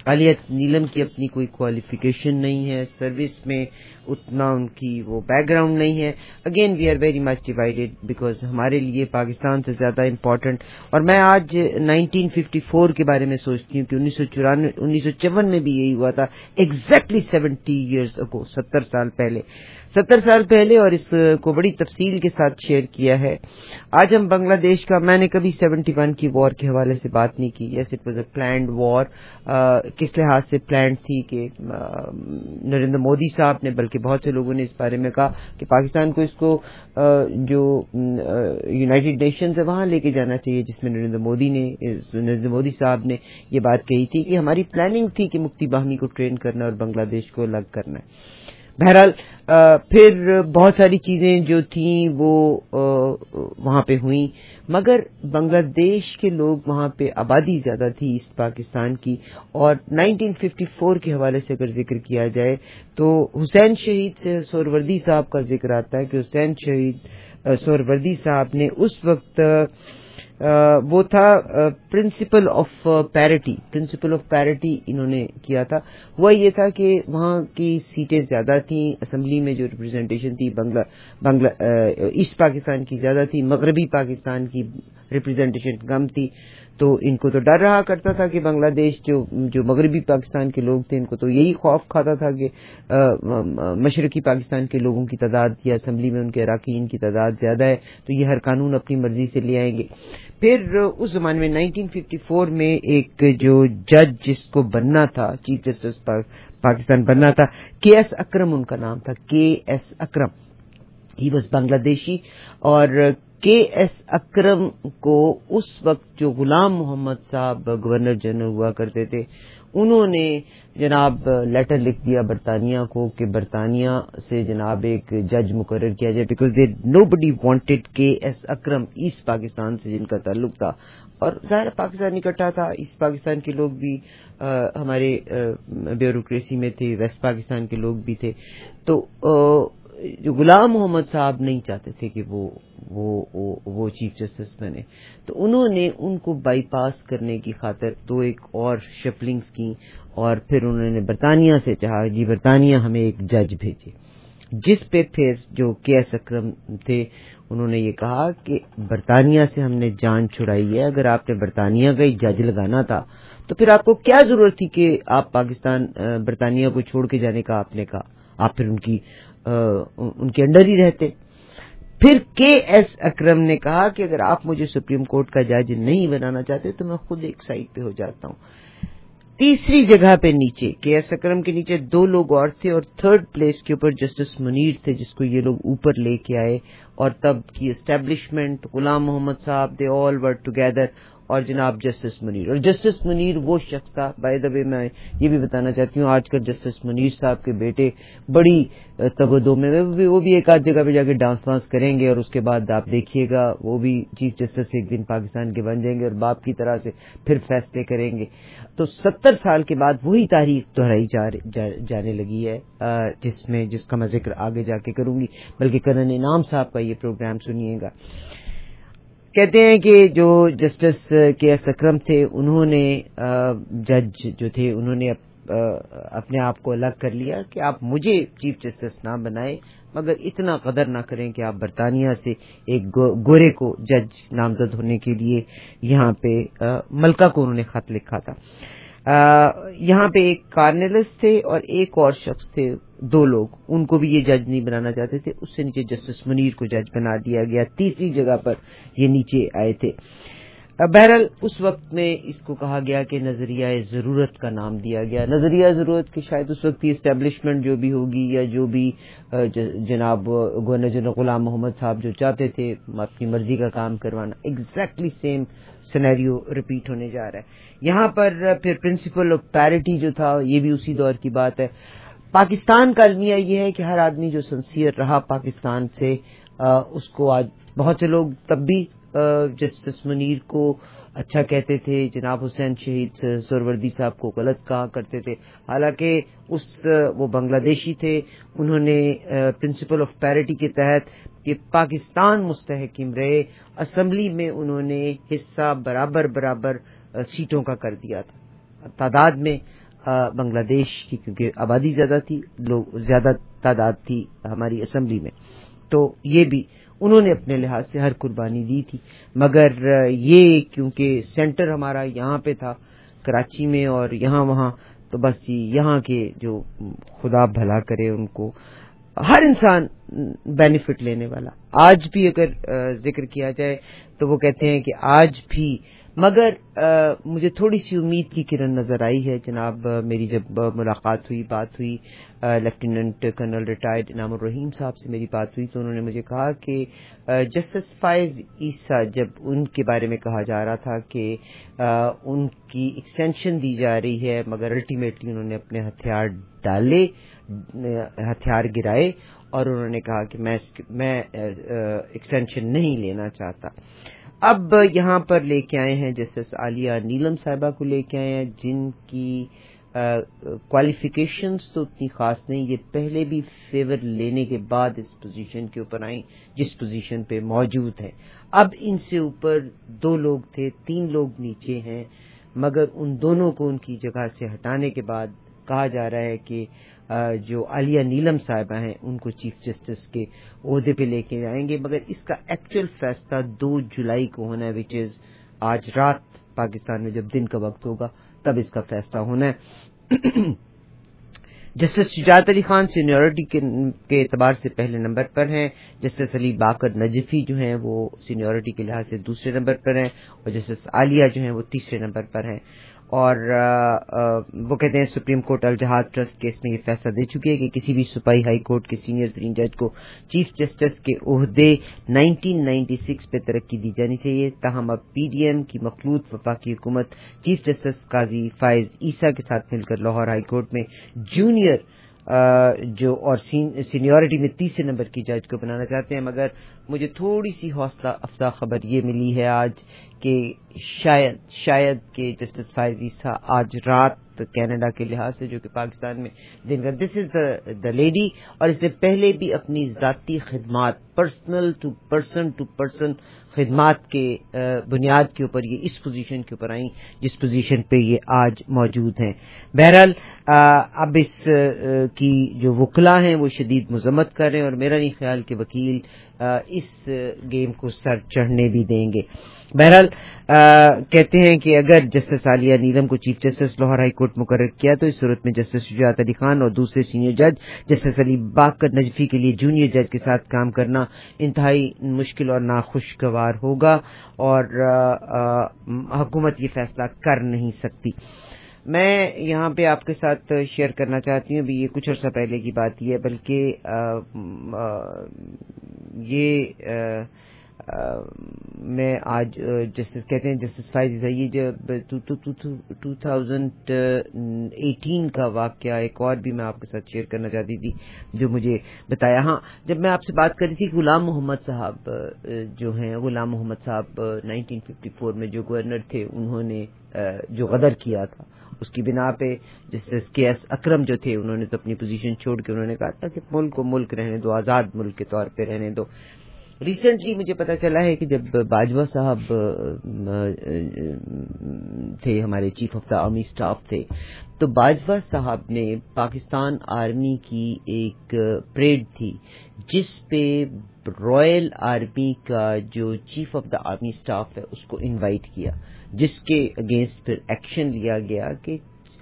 عالیت نیلم کی اپنی کوئی کوالیفیکیشن نہیں ہے, سروس میں اتنا ان کی وہ بیک گراؤنڈ نہیں ہے. Again we are very much divided because ہمارے لیے پاکستان سے زیادہ امپورٹنٹ. اور میں آج نائنٹین ففٹی فور کے بارے میں سوچتی ہوں کہ انیس سو چورانوے انیس سو چون میں بھی یہی ہوا تھا, ایگزیکٹلی سیونٹی ایئرس اگو, ستر سال پہلے ستر سال پہلے اور اس کو بڑی تفصیل کے ساتھ شیئر کیا ہے. آج ہم بنگلہ دیش کا, میں نے کبھی سیونٹی ون کی وار کے حوالے سے بات نہیں کی. Yes it was a planned war. کس لحاظ سے پلانڈ تھی کہ نریندر مودی صاحب نے, بلکہ بہت سے لوگوں نے اس بارے میں کہا کہ پاکستان کو اس کو جو یونائٹڈ نیشنز ہے وہاں لے کے جانا چاہیے, جس میں نریندر مودی نے نریندر مودی صاحب نے یہ بات کہی تھی کہ ہماری پلاننگ تھی کہ مفتی باہمی کو ٹرین کرنا اور بنگلہ دیش کو الگ کرنا ہے. بہرحال پھر بہت ساری چیزیں جو تھیں وہ وہاں پہ ہوئیں, مگر بنگلہ دیش کے لوگ وہاں پہ آبادی زیادہ تھی ایسٹ پاکستان کی. اور نائنٹین ففٹی فور کے حوالے سے اگر ذکر کیا جائے تو حسین شہید سے سہروردی صاحب کا ذکر آتا ہے کہ حسین شہید سہروردی صاحب نے اس وقت وہ تھا principle of parity principle of parity انہوں نے کیا تھا. وہ یہ تھا کہ وہاں کی سیٹیں زیادہ تھیں, اسمبلی میں جو ریپرزنٹیشن تھی بنگلہ بنگلہ ایسٹ پاکستان کی زیادہ تھی, مغربی پاکستان کی ریپرزنٹیشن کم تھی. تو ان کو تو ڈر رہا کرتا تھا کہ بنگلہ دیش جو جو مغربی پاکستان کے لوگ تھے ان کو تو یہی خوف کھاتا تھا کہ مشرقی پاکستان کے لوگوں کی تعداد یا اسمبلی میں ان کے اراکین کی تعداد زیادہ ہے تو یہ ہر قانون اپنی مرضی سے لے آئیں گے. پھر اس زمانے میں نائنٹین ففٹی فور میں ایک جو جج جس کو بننا تھا, چیف جسٹس پاکستان بننا تھا, کے ایس اکرم ان کا نام تھا, کے ایس اکرم. ہی واز بنگلہ دیشی. اور کے ایس اکرم کو اس وقت جو غلام محمد صاحب گورنر جنرل ہوا کرتے تھے انہوں نے جناب لیٹر لکھ دیا برطانیہ کو کہ برطانیہ سے جناب ایک جج مقرر کیا جائے, because they nobody wanted کے ایس اکرم ایسٹ پاکستان سے جن کا تعلق تھا. اور ظاہر پاکستان اکٹھا تھا, ایسٹ پاکستان کے لوگ بھی آ, ہمارے بیوروکریسی میں تھے, ویسٹ پاکستان کے لوگ بھی تھے. تو آ, جو غلام محمد صاحب نہیں چاہتے تھے کہ وہ وہ وہ, وہ چیف جسٹس بنے, تو انہوں نے ان کو بائی پاس کرنے کی خاطر دو ایک اور شفلنگز کی, اور پھر انہوں نے برطانیہ سے چاہا جی برطانیہ ہمیں ایک جج بھیجے, جس پہ پھر جو کے ایس اکرم تھے انہوں نے یہ کہا کہ برطانیہ سے ہم نے جان چھڑائی ہے, اگر آپ نے برطانیہ کا ہی جج لگانا تھا تو پھر آپ کو کیا ضرورت تھی کہ آپ پاکستان برطانیہ کو چھوڑ کے جانے کا آپ نے کہا, آپ پھر ان کی ان کے انڈر ہی رہتے. پھر کے ایس اکرم نے کہا کہ اگر آپ مجھے سپریم کورٹ کا جج نہیں بنانا چاہتے تو میں خود ایک سائڈ پہ ہو جاتا ہوں. تیسری جگہ پہ نیچے کے ایس اکرم کے نیچے دو لوگ اور تھے, اور تھرڈ پلیس کے اوپر جسٹس منیر تھے جس کو یہ لوگ اوپر لے کے آئے, اور تب کی اسٹیبلشمنٹ غلام محمد صاحب دے آل ور ٹوگیدر, اور جناب جسٹس منیر. اور جسٹس منیر وہ شخص تھا, بائی دا وے میں یہ بھی بتانا چاہتی ہوں آج کل جسٹس منیر صاحب کے بیٹے بڑی تبدو میں, وہ بھی ایک آدھ جگہ پہ جا کے ڈانس وانس کریں گے, اور اس کے بعد آپ دیکھیے گا وہ بھی چیف جسٹس ایک دن پاکستان کے بن جائیں گے اور باپ کی طرح سے پھر فیصلے کریں گے. تو ستر سال کے بعد وہی تاریخ دہرائی جا, جا, جانے لگی ہے, جس میں جس کا میں ذکر آگے جا کے کروں گی, بلکہ کرن انعام صاحب کا یہ پروگرام سنیے گا. کہتے ہیں کہ جو جسٹس کے ایس اکرم تھے انہوں نے جج جو تھے انہوں نے اپنے آپ کو الگ کر لیا کہ آپ مجھے چیف جسٹس نہ بنائے, مگر اتنا قدر نہ کریں کہ آپ برطانیہ سے ایک گورے کو جج نامزد ہونے کے لیے یہاں پہ ملکہ کو انہوں نے خط لکھا تھا. یہاں پہ ایک کارنیلس تھے اور ایک اور شخص تھے, دو لوگ, ان کو بھی یہ جج نہیں بنانا چاہتے تھے, اس سے نیچے جسٹس منیر کو جج بنا دیا گیا, تیسری جگہ پر یہ نیچے آئے تھے. بہرحال اس وقت میں اس کو کہا گیا کہ نظریہ ضرورت کا نام دیا گیا. نظریہ ضرورت کی شاید اس وقت کی اسٹیبلشمنٹ جو بھی ہوگی یا جو بھی جناب گورنر جنرل غلام محمد صاحب جو چاہتے تھے اپنی مرضی کا کام کروانا, ایگزیکٹلی سیم سینیریو ریپیٹ ہونے جا رہا ہے یہاں پر. پھر پرنسپل آف پیرٹی جو تھا یہ بھی اسی دور کی بات ہے. پاکستان کا المیہ یہ ہے کہ ہر آدمی جو سنسیئر رہا پاکستان سے اس کو آج بہت سے لوگ تب بھی جسٹس منیر کو اچھا کہتے تھے, جناب حسین شہید سہروردی صاحب کو غلط کہا کرتے تھے, حالانکہ اس وہ بنگلہ دیشی تھے. انہوں نے پرنسپل آف پیرٹی کے تحت کہ پاکستان مستحکم رہے, اسمبلی میں انہوں نے حصہ برابر برابر سیٹوں کا کر دیا تھا, تعداد میں بنگلہ دیش کی، کیونکہ آبادی زیادہ تھی، لوگ زیادہ تعداد تھی ہماری اسمبلی میں، تو یہ بھی انہوں نے اپنے لحاظ سے ہر قربانی دی تھی. مگر یہ کیونکہ سینٹر ہمارا یہاں پہ تھا کراچی میں اور یہاں وہاں، تو بس یہاں کے جو خدا بھلا کرے ان کو، ہر انسان بینیفٹ لینے والا. آج بھی اگر ذکر کیا جائے تو وہ کہتے ہیں کہ آج بھی، مگر مجھے تھوڑی سی امید کی کرن نظر آئی ہے. جناب میری جب ملاقات ہوئی، بات ہوئی، لیفٹیننٹ کرنل ریٹائرڈ انعام الرحیم صاحب سے میری بات ہوئی، تو انہوں نے مجھے کہا کہ جسٹس فائز عیسیٰ، جب ان کے بارے میں کہا جا رہا تھا کہ ان کی ایکسٹینشن دی جا رہی ہے، مگر الٹیمیٹلی انہوں نے اپنے ہتھیار ڈالے، ہتھیار گرائے، اور انہوں نے کہا کہ میں میں ایکسٹینشن نہیں لینا چاہتا. اب یہاں پر لے کے آئے ہیں جسٹس عالیہ نیلم صاحبہ کو لے کے آئے ہیں، جن کی کوالیفیکیشنز تو اتنی خاص نہیں، یہ پہلے بھی فیور لینے کے بعد اس پوزیشن کے اوپر آئیں جس پوزیشن پہ موجود ہیں. اب ان سے اوپر دو لوگ تھے، تین لوگ نیچے ہیں، مگر ان دونوں کو ان کی جگہ سے ہٹانے کے بعد کہا جا رہا ہے کہ جو عالیہ نیلم صاحبہ ہیں ان کو چیف جسٹس کے عہدے پہ لے کے جائیں گے. مگر اس کا ایکچوئل فیصلہ دو جولائی کو ہونا ہے، وچ از آج رات پاکستان میں جب دن کا وقت ہوگا تب اس کا فیصلہ ہونا ہے. جسٹس شجاعت علی خان سینیورٹی کے اعتبار سے پہلے نمبر پر ہیں، جسٹس علی باقر نجفی جو ہیں وہ سینیورٹی کے لحاظ سے دوسرے نمبر پر ہیں، اور جسٹس عالیہ جو ہیں وہ تیسرے نمبر پر ہیں. اور وہ کہتے ہیں supreme court Al-Jehad trust case میں یہ فیصلہ دے چکی ہے کہ کسی بھی صوبائی ہائی کورٹ کے سینئر ترین جج کو چیف جسٹس کے عہدے نائنٹین نائنٹی سکس پہ ترقی دی جانی چاہیے. تاہم اب پی ڈی ایم کی مخلوط وفاقی حکومت چیف جسٹس قاضی فائز عیسیٰ کے ساتھ مل کر لاہور ہائی کورٹ میں جونیئر جو اور سینیورٹی میں تیسرے نمبر کی جج کو بنانا چاہتے ہیں. مگر مجھے تھوڑی سی حوصلہ افزا خبر یہ ملی ہے آج کہ شاید شاید کہ جسٹس فائز عیسیٰ آج رات کینیڈا کے لحاظ سے، جو کہ پاکستان میں دن کا، دس از دا لیڈی، اور اس سے پہلے بھی اپنی ذاتی خدمات، personal to person to person خدمات کے بنیاد کے اوپر یہ اس پوزیشن کے اوپر آئیں جس پوزیشن پہ یہ آج موجود ہیں. بہرحال اب اس کی جو وکلا ہیں وہ شدید مذمت کر رہے ہیں، اور میرا نہیں خیال کہ وکیل اس گیم کو سر چڑھنے بھی دیں گے. بہرحال کہتے ہیں کہ اگر جسٹس عالیہ نیلم کو chief justice Lahore high court مقرر کیا تو اس صورت میں جسٹس شجاعت علی خان اور دوسرے سینئر جج جسٹس علی باقر نجفی کے لیے جونیئر جج کے ساتھ کام کرنا انتہائی مشکل اور ناخوشگوار ہوگا، اور حکومت یہ فیصلہ کر نہیں سکتی. میں یہاں پہ آپ کے ساتھ شیئر کرنا چاہتی ہوں، ابھی یہ کچھ عرصہ پہلے کی بات ہی ہے، بلکہ آ, آ, یہ آ, آ, میں آج جسٹس کہتے ہیں جسٹس فائز عیسیٰ، یہ جب ٹو تھاؤزینڈ ایٹین کا واقعہ ایک اور بھی میں آپ کے ساتھ شیئر کرنا چاہتی تھی جو مجھے بتایا. ہاں، جب میں آپ سے بات کر رہی تھی غلام محمد صاحب جو ہیں، غلام محمد صاحب نائنٹین ففٹی فور میں جو گورنر تھے، انہوں نے جو غدر کیا تھا اس کی بنا پہ جسٹس کے ایس اکرم جو تھے انہوں نے تو اپنی پوزیشن چھوڑ کے انہوں نے کہا تھا کہ ملک کو ملک رہنے دو، آزاد ملک کے طور پہ رہنے دو. ریسنٹلی مجھے پتا چلا ہے کہ جب باجوہ صاحب تھے، ہمارے chief of the army staff تھے، تو باجوہ صاحب نے پاکستان آرمی کی ایک پریڈ تھی جس پہ رائل آرمی کا جو chief of the army staff ہے اس کو انوائٹ کیا، جس کے اگینسٹ پھر ایکشن لیا گیا کہ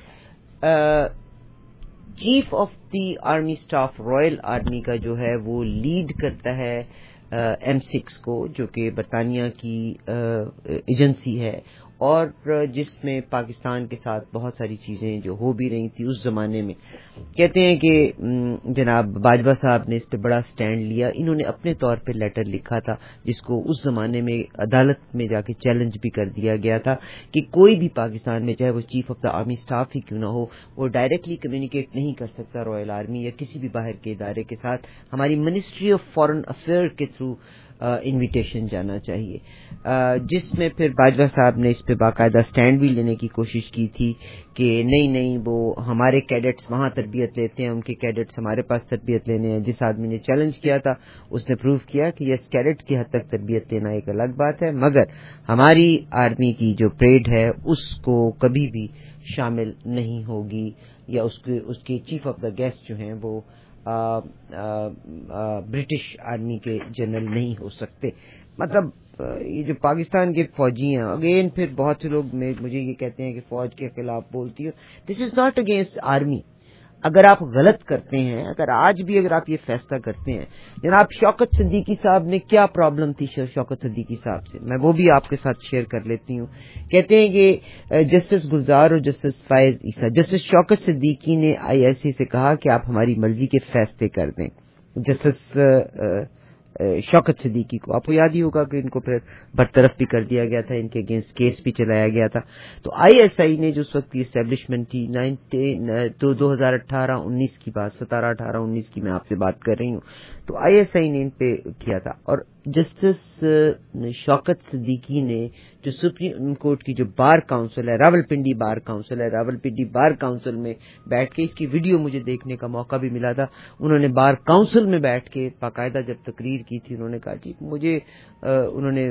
chief of the army staff royal army کا جو ہے وہ لیڈ کرتا ہے ایم سکس کو، جو کہ برطانیہ کی ایجنسی ہے، اور جس میں پاکستان کے ساتھ بہت ساری چیزیں جو ہو بھی رہی تھی اس زمانے میں. کہتے ہیں کہ جناب باجوہ صاحب نے اس پہ بڑا سٹینڈ لیا. انہوں نے اپنے طور پہ لیٹر لکھا تھا جس کو اس زمانے میں عدالت میں جا کے چیلنج بھی کر دیا گیا تھا کہ کوئی بھی پاکستان میں چاہے وہ chief of the army staff ہی کیوں نہ ہو، وہ ڈائریکٹلی کمیونیکیٹ نہیں کر سکتا رائل آرمی یا کسی بھی باہر کے ادارے کے ساتھ. ہماری منسٹری آف فارن افیئر کے تھرو انویٹیشن جانا چاہیے، جس میں پھر باجوہ صاحب نے اس پہ باقاعدہ سٹینڈ بھی لینے کی کوشش کی تھی کہ نہیں نہیں وہ ہمارے کیڈٹس وہاں تربیت لیتے ہیں، ان کے کیڈٹس ہمارے پاس تربیت لینے ہیں. جس آدمی نے چیلنج کیا تھا اس نے پروف کیا کہ یس کیڈٹ کی حد تک تربیت لینا ایک الگ بات ہے، مگر ہماری آرمی کی جو پریڈ ہے اس کو کبھی بھی شامل نہیں ہوگی یا اس کے اس کے چیف آف دا گیسٹ جو ہیں وہ برٹش آرمی کے جنرل نہیں ہو سکتے. مطلب یہ جو پاکستان کے فوجی ہیں, اگین پھر بہت سے لوگ مجھے یہ کہتے ہیں کہ فوج کے خلاف بولتی ہو. This is not against army. اگر آپ غلط کرتے ہیں, اگر آج بھی اگر آپ یہ فیصلہ کرتے ہیں, جناب شوکت صدیقی صاحب نے کیا پرابلم تھی شوکت صدیقی صاحب سے, میں وہ بھی آپ کے ساتھ شیئر کر لیتی ہوں. کہتے ہیں کہ جسٹس گلزار اور جسٹس فائز عیسیٰ, جسٹس شوکت صدیقی نے آئی ایس سی سے کہا کہ آپ ہماری مرضی کے فیصلے کر دیں. جسٹس شوکت صدیقی کو آپ کو یاد ہی ہوگا کہ ان کو پھر برطرف بھی کر دیا گیا تھا, ان کے اگینسٹ کیس بھی چلایا گیا تھا. تو آئی ایس آئی نے جو اس وقت کی اسٹیبلشمنٹ تھی تو دو ہزار اٹھارہ انیس کی بات, ستارہ اٹھارہ انیس کی میں آپ سے بات کر رہی ہوں, تو آئی ایس آئی نے ان پہ کیا تھا. اور جسٹس شوکت صدیقی نے جو سپریم کورٹ کی جو بار کاؤنسل ہے, راول پنڈی بار کاؤنسل ہے, راول پنڈی بار کاؤنسل میں بیٹھ کے, اس کی ویڈیو مجھے دیکھنے کا موقع بھی ملا تھا, انہوں نے بار کاؤنسل میں بیٹھ کے باقاعدہ جب تقریر کی تھی, انہوں نے کہا جی مجھے انہوں نے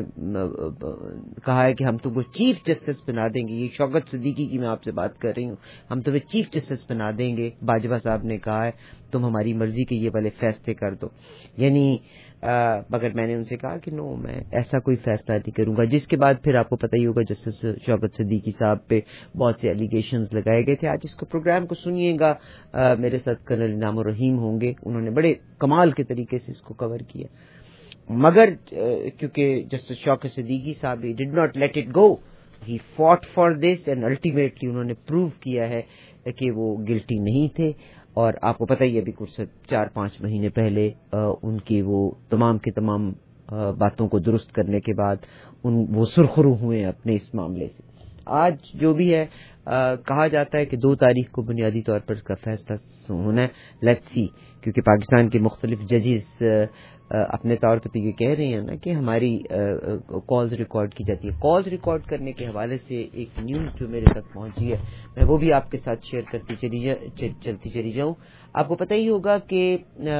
کہا ہے کہ ہم تم کو چیف جسٹس بنا دیں گے. یہ شوکت صدیقی کی میں آپ سے بات کر رہی ہوں, ہم تمہیں چیف جسٹس بنا دیں گے. باجوہ صاحب نے کہا ہے تم ہماری مرضی کے یہ والے فیصلے کر دو. یعنی مگر میں نے ان سے کہا کہ نو, میں ایسا کوئی فیصلہ نہیں کروں گا. جس کے بعد پھر آپ کو پتہ ہی ہوگا جسٹس شوکت صدیقی صاحب پہ بہت سے ایلیگیشنز لگائے گئے تھے. آج اس کو پروگرام کو سنیے گا, میرے ساتھ کرنل انعام الرحیم ہوں گے, انہوں نے بڑے کمال کے طریقے سے اس کو کور کیا. مگر کیونکہ جسٹس شوکت صدیقی صاحب did not let it go, he fought for this and ultimately انہوں نے پروو کیا ہے کہ وہ گلٹی نہیں تھے. اور آپ کو پتہ ہی ابھی کچھ چار پانچ مہینے پہلے ان کی وہ تمام کے تمام باتوں کو درست کرنے کے بعد ان وہ سرخرو ہوئے اپنے اس معاملے سے. آج جو بھی ہے کہا جاتا ہے کہ دو تاریخ کو بنیادی طور پر اس کا فیصلہ ہونا ہے. لیٹس سی, کیونکہ پاکستان کے مختلف ججز اپنے طور پہ تو یہ کہہ رہے ہیں نا کہ ہماری کالز ریکارڈ کی جاتی ہے. کالز ریکارڈ کرنے کے حوالے سے ایک نیوز جو میرے تک پہنچی ہے, میں وہ بھی آپ کے ساتھ شیئر کرتی چلی چلتی چلی جاؤں. آپ کو پتہ ہی ہوگا کہ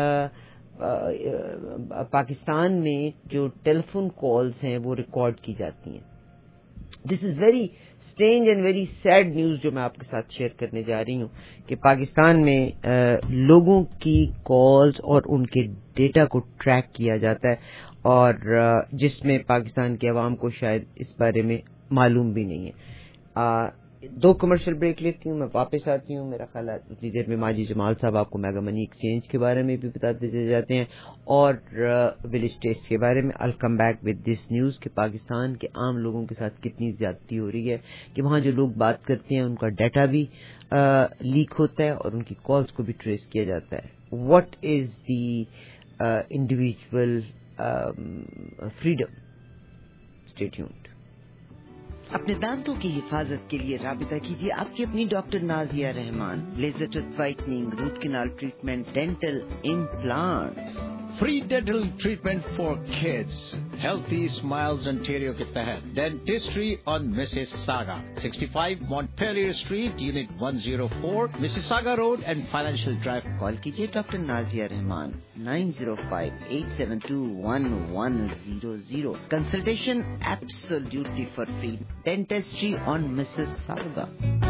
پاکستان میں جو ٹیلی فون کالز ہیں وہ ریکارڈ کی جاتی ہیں. This is very strange and very sad news جو میں آپ کے ساتھ شیئر کرنے جا رہی ہوں کہ پاکستان میں لوگوں کی کالز اور ان کے ڈیٹا کو ٹریک کیا جاتا ہے, اور جس میں پاکستان کے عوام کو شاید اس بارے میں معلوم بھی نہیں ہے. دو کمرشل بریک لیتی ہوں, میں واپس آتی ہوں. میرا خیال ہے اتنی دیر میں ماجد جمال صاحب آپ کو میگا منی ایکسچینج کے بارے میں بھی بتاتے چلے جاتے ہیں اور ویل اسٹیٹس کے بارے میں. I'll come back with this news کہ پاکستان کے عام لوگوں کے ساتھ کتنی زیادتی ہو رہی ہے, کہ وہاں جو لوگ بات کرتے ہیں ان کا ڈیٹا بھی لیک ہوتا ہے اور ان کی کالز کو بھی ٹریس کیا جاتا ہے. What is the individual freedom? Stay tuned. اپنے دانتوں کی حفاظت کے لیے رابطہ کیجیے آپ کی اپنی doctor Nazia Rehman. Laser tooth whitening, root canal treatment, dental implants. Free dental treatment for kids. Healthy Smiles Ontario کے تحت dentistry on Mississauga, sixty five Montpellier Street, unit one zero four, Mississauga Road and Financial Drive. Call کیجیے doctor Nazia Rehman nine zero five eight seven two one one zero zero. Consultation absolutely for free. Dentistry on Missus Saga.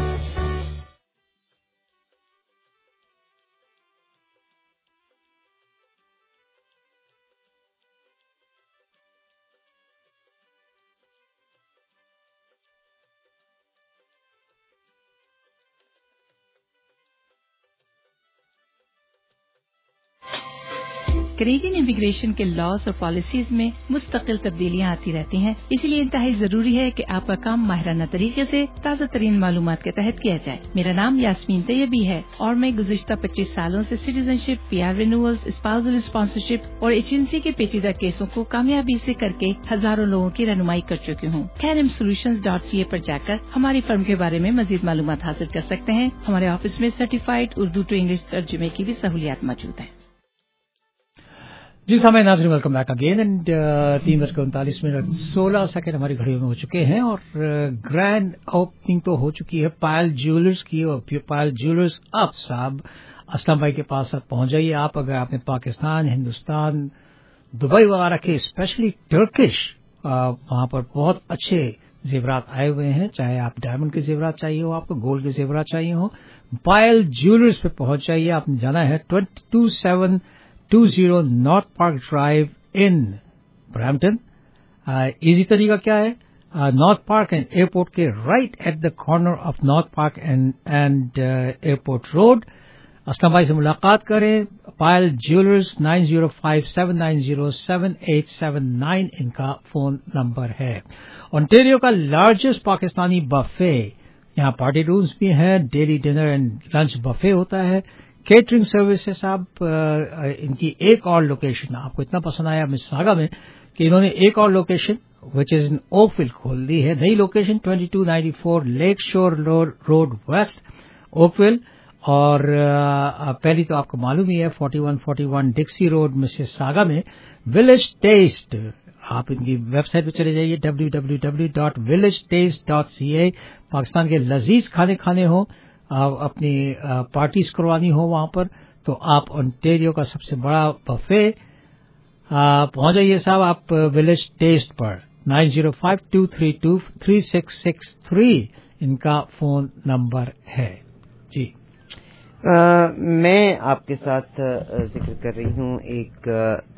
Canadian immigration کے laws اور policies میں مستقل تبدیلیاں آتی رہتی ہیں, اسی لیے انتہائی ضروری ہے کہ آپ کا کام ماہرانہ طریقے سے تازہ ترین معلومات کے تحت کیا جائے. میرا نام یاسمین طیبی ہے اور میں گزشتہ پچیس سالوں سے citizenship, P R renewals, spousal sponsorship اور ایجنسی کے پیچیدہ کیسوں کو کامیابی سے کر کے ہزاروں لوگوں کی رہنمائی کر چکی ہوں. Karam Solutions dot C A پر جا کر ہماری فرم کے بارے میں مزید معلومات حاصل کر سکتے ہیں. ہمارے آفس میں سرٹیفائڈ اردو ٹو انگلش ترجمے کی بھی سہولیات موجود ہیں. جی سامعین ناظرین, ویلکم بیک اگین. اینڈ تین بج کے انتالیس منٹ سولہ سیکنڈ ہماری گھڑیوں میں ہو چکے ہیں اور گرینڈ اوپننگ تو ہو چکی ہے پائل جیولرز کی. اور پائل جیولرز اب صاحب اسلم بھائی کے پاس پہنچ جائیے آپ. اگر آپ نے پاکستان, ہندوستان, دبئی وغیرہ کے اسپیشلی ٹرکش وہاں پر بہت اچھے जेवरात आए हुए हैं, चाहे आप डायमंड के जेवरात चाहिए हो, आपको गोल्ड के जेवरात चाहिए हो, पायल ज्वेलर्स पे पहुंच जाइए। आपने जाना है twenty two seven two zero north park Drive in Brampton. Easy तरीका क्या है? नॉर्थ पार्क एंड एयरपोर्ट के right at the corner of North Park and and Airport Road. Aslam भाई से मुलाकात करें। Payal Jewellers nine zero five seven nine zero seven eight seven nine इनका phone number है। ओंटारियो का लार्जेस्ट पाकिस्तानी बफे, यहाँ party rooms भी हैं, daily dinner and lunch buffet होता है, केटरिंग सर्विसेज। आप इनकी एक और लोकेशन आपको इतना पसंद आया मिसिसागा में कि इन्होंने एक और location which is in Oakville खोल दी है। नई location twenty two ninety four Lakeshore Road West Oakville, और पहली तो आपको मालूम ही है forty one forty one Dixie Road Mississauga में विलेज टेस्ट। आप इनकी वेबसाइट पर चले जाइए W W W dot Village Taste dot C A. Pakistan के लजीज खाने खाने हो, अपनी पार्टीज करवानी हो वहां पर, तो आप ओंटारियो का सबसे बड़ा बफे पहुंच जाइए साहब आप विलेज टेस्ट पर। Nine zero five two three two three six six three इनका फोन नंबर है जी। आ, मैं आपके साथ जिक्र कर रही हूँ एक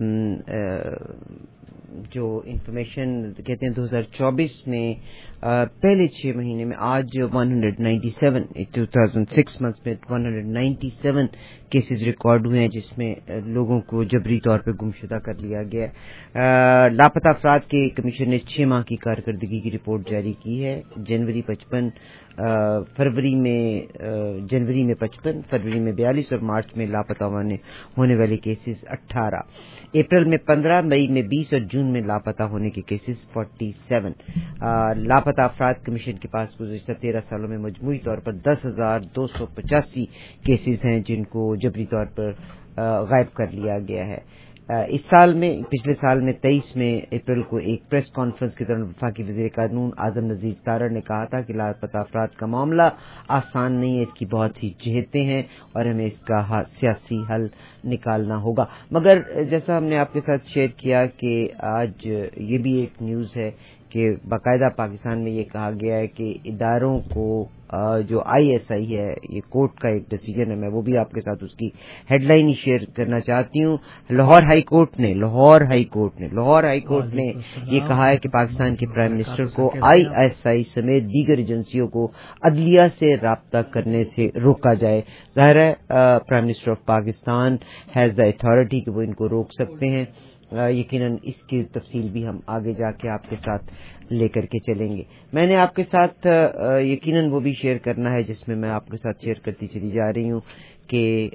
आ, जो इन्फॉर्मेशन कहते हैं दो हज़ार चौबीस में आ, पहले छह महीने में आज एक सौ सत्तानवे दो हज़ार छह मंथ्स में एक सौ सत्तानवे केसेस रिकॉर्ड हुए हैं, जिसमें लोगों को जबरी तौर पर गुमशुदा कर लिया गया। आ, लापता अफराद के कमीशन ने छह माह की कारकर्दगी की रिपोर्ट जारी की है। जनवरी पचपन फरवरी में जनवरी में पचपन, फरवरी में बयालीस और मार्च में लापता होने होने वाले केसेस अठारह, अप्रैल में पंद्रह, मई में बीस और जून में लापता होने के केसेस सैंतालीस। लापता अफराद कमीशन के पास गुज़श्ता तेरह सालों में मजमूई तौर पर दस हजार दो सौ पचासी केसेस हैं जिनको जबरी तौर पर गायब कर लिया गया है। इस साल में पिछले साल में तेईस में अप्रैल को एक प्रेस कॉन्फ्रेंस के दौरान वफाकी वज़ीर कानून आजम नज़ीर तारड़ ने कहा था कि लापता अफराद का मामला आसान नहीं है, इसकी बहुत सी जहतें हैं और हमें इसका सियासी हल निकालना होगा। मगर जैसा हमने आपके साथ शेयर किया कि आज ये भी एक न्यूज़ है कि बाकायदा पाकिस्तान में ये कहा गया है कि इदारों को जो आई एस आई है, ये कोर्ट का एक डिसीजन है, मैं वो भी आपके साथ उसकी हेडलाइन ही शेयर करना चाहती हूँ। लाहौर हाई कोर्ट ने लाहौर हाई कोर्ट ने लाहौर हाई कोर्ट ने ये कहा है कि पाकिस्तान के प्राइम मिनिस्टर को आई एस आई समेत दीगर एजेंसियों को अदलिया से राब्ता करने से रोका जाए। ज़ाहिर है prime minister of Pakistan has the authority कि वो इनको रोक सकते हैं। यकीनन इसकी तफसील भी हम आगे जाके आपके साथ लेकर के चलेंगे। मैंने आपके साथ यकीनन वो भी शेयर करना है जिसमें मैं आपके साथ शेयर करती चली जा रही हूँ कि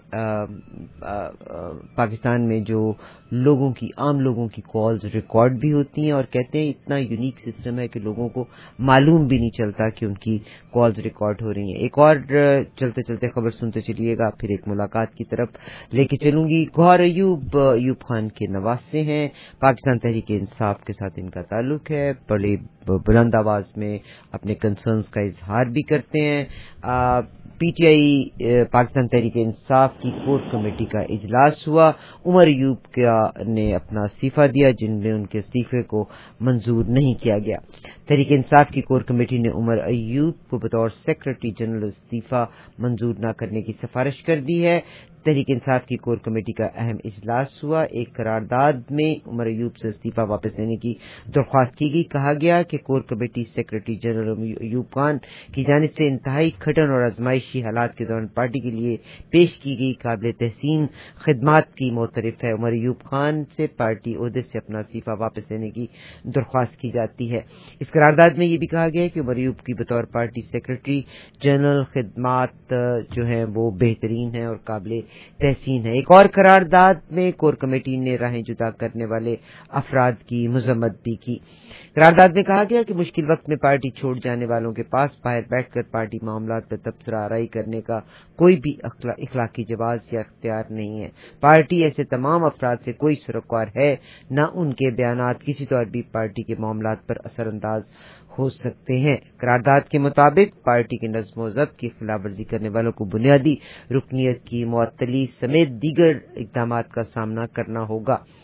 पाकिस्तान में जो लोगों की आम लोगों की कॉल्स रिकॉर्ड भी होती हैं और कहते हैं इतना यूनिक सिस्टम है कि लोगों को मालूम भी नहीं चलता कि उनकी कॉल्स रिकॉर्ड हो रही हैं। एक और चलते चलते खबर सुनते चलिएगा, फिर एक मुलाकात की तरफ लेके चलूंगी। गौहर अयूब अयूब खान के नवासे हैं, पाकिस्तान तहरीक इंसाफ के साथ इनका ताल्लुक है, बड़े बुलंद आवाज में अपने कंसर्न्स का इजहार भी करते हैं। पीटीआई पाकिस्तान तहरीक इंसाफ की कोर कमेटी का इजलास हुआ, उमर अयूब का ने अपना इस्तीफा दिया जिनमें उनके इस्तीफे को मंजूर नहीं किया गया। तहरीक इंसाफ की कोर कमेटी ने उमर अयूब को बतौर सेक्रेटरी जनरल इस्तीफा मंजूर न करने की सिफारिश कर दी है। तहरीक इंसाफ की कोर कमेटी का अहम इजलास हुआ। एक करारदाद में उमर अयूब से इस्तीफा वापस लेने की दरख्वास्त की गई। कहा गया कि core committee secretary general Ayub Khan की जानिब से इंतहाई खटन और आजमाइशी हालात के दौरान पार्टी के लिए पेश की गई काबिल तहसीन खिदमात की मोतरफ है। उमर अयूब खान से पार्टी ओहदे से अपना इस्तीफा वापस लेने की दरख्वास्त की जाती है। इस करारदाद में ये भी कहा गया है कि उमर अयूब की बतौर पार्टी सेक्रेटरी जनरल खिदमात जो है वो बेहतरीन है और काबिल तहसीन है। एक और करारदाद में कोर कमेटी ने राहें जुदा करने वाले अफराद की मजम्मत भी की। करारदाद में कहा गया कि मुश्किल वक्त में पार्टी छोड़ जाने वालों के पास बाहर बैठकर पार्टी मामलात पर तबसरा आराई करने का कोई भी इखलाकी जवाज या इख्तियार नहीं है। पार्टी ऐसे तमाम अफराद से कोई सरोकार है, न उनके बयानात किसी तौर भी पार्टी के मामलात पर असरअंदाज हो सकते हैं। करारदाद के मुताबिक पार्टी के नज़्म व ज़ब्त की खिलाफ वर्जी करने वालों को बुनियादी रुकनियत की मुअत्तली समेत दीगर इक़दामात का सामना करना होगा।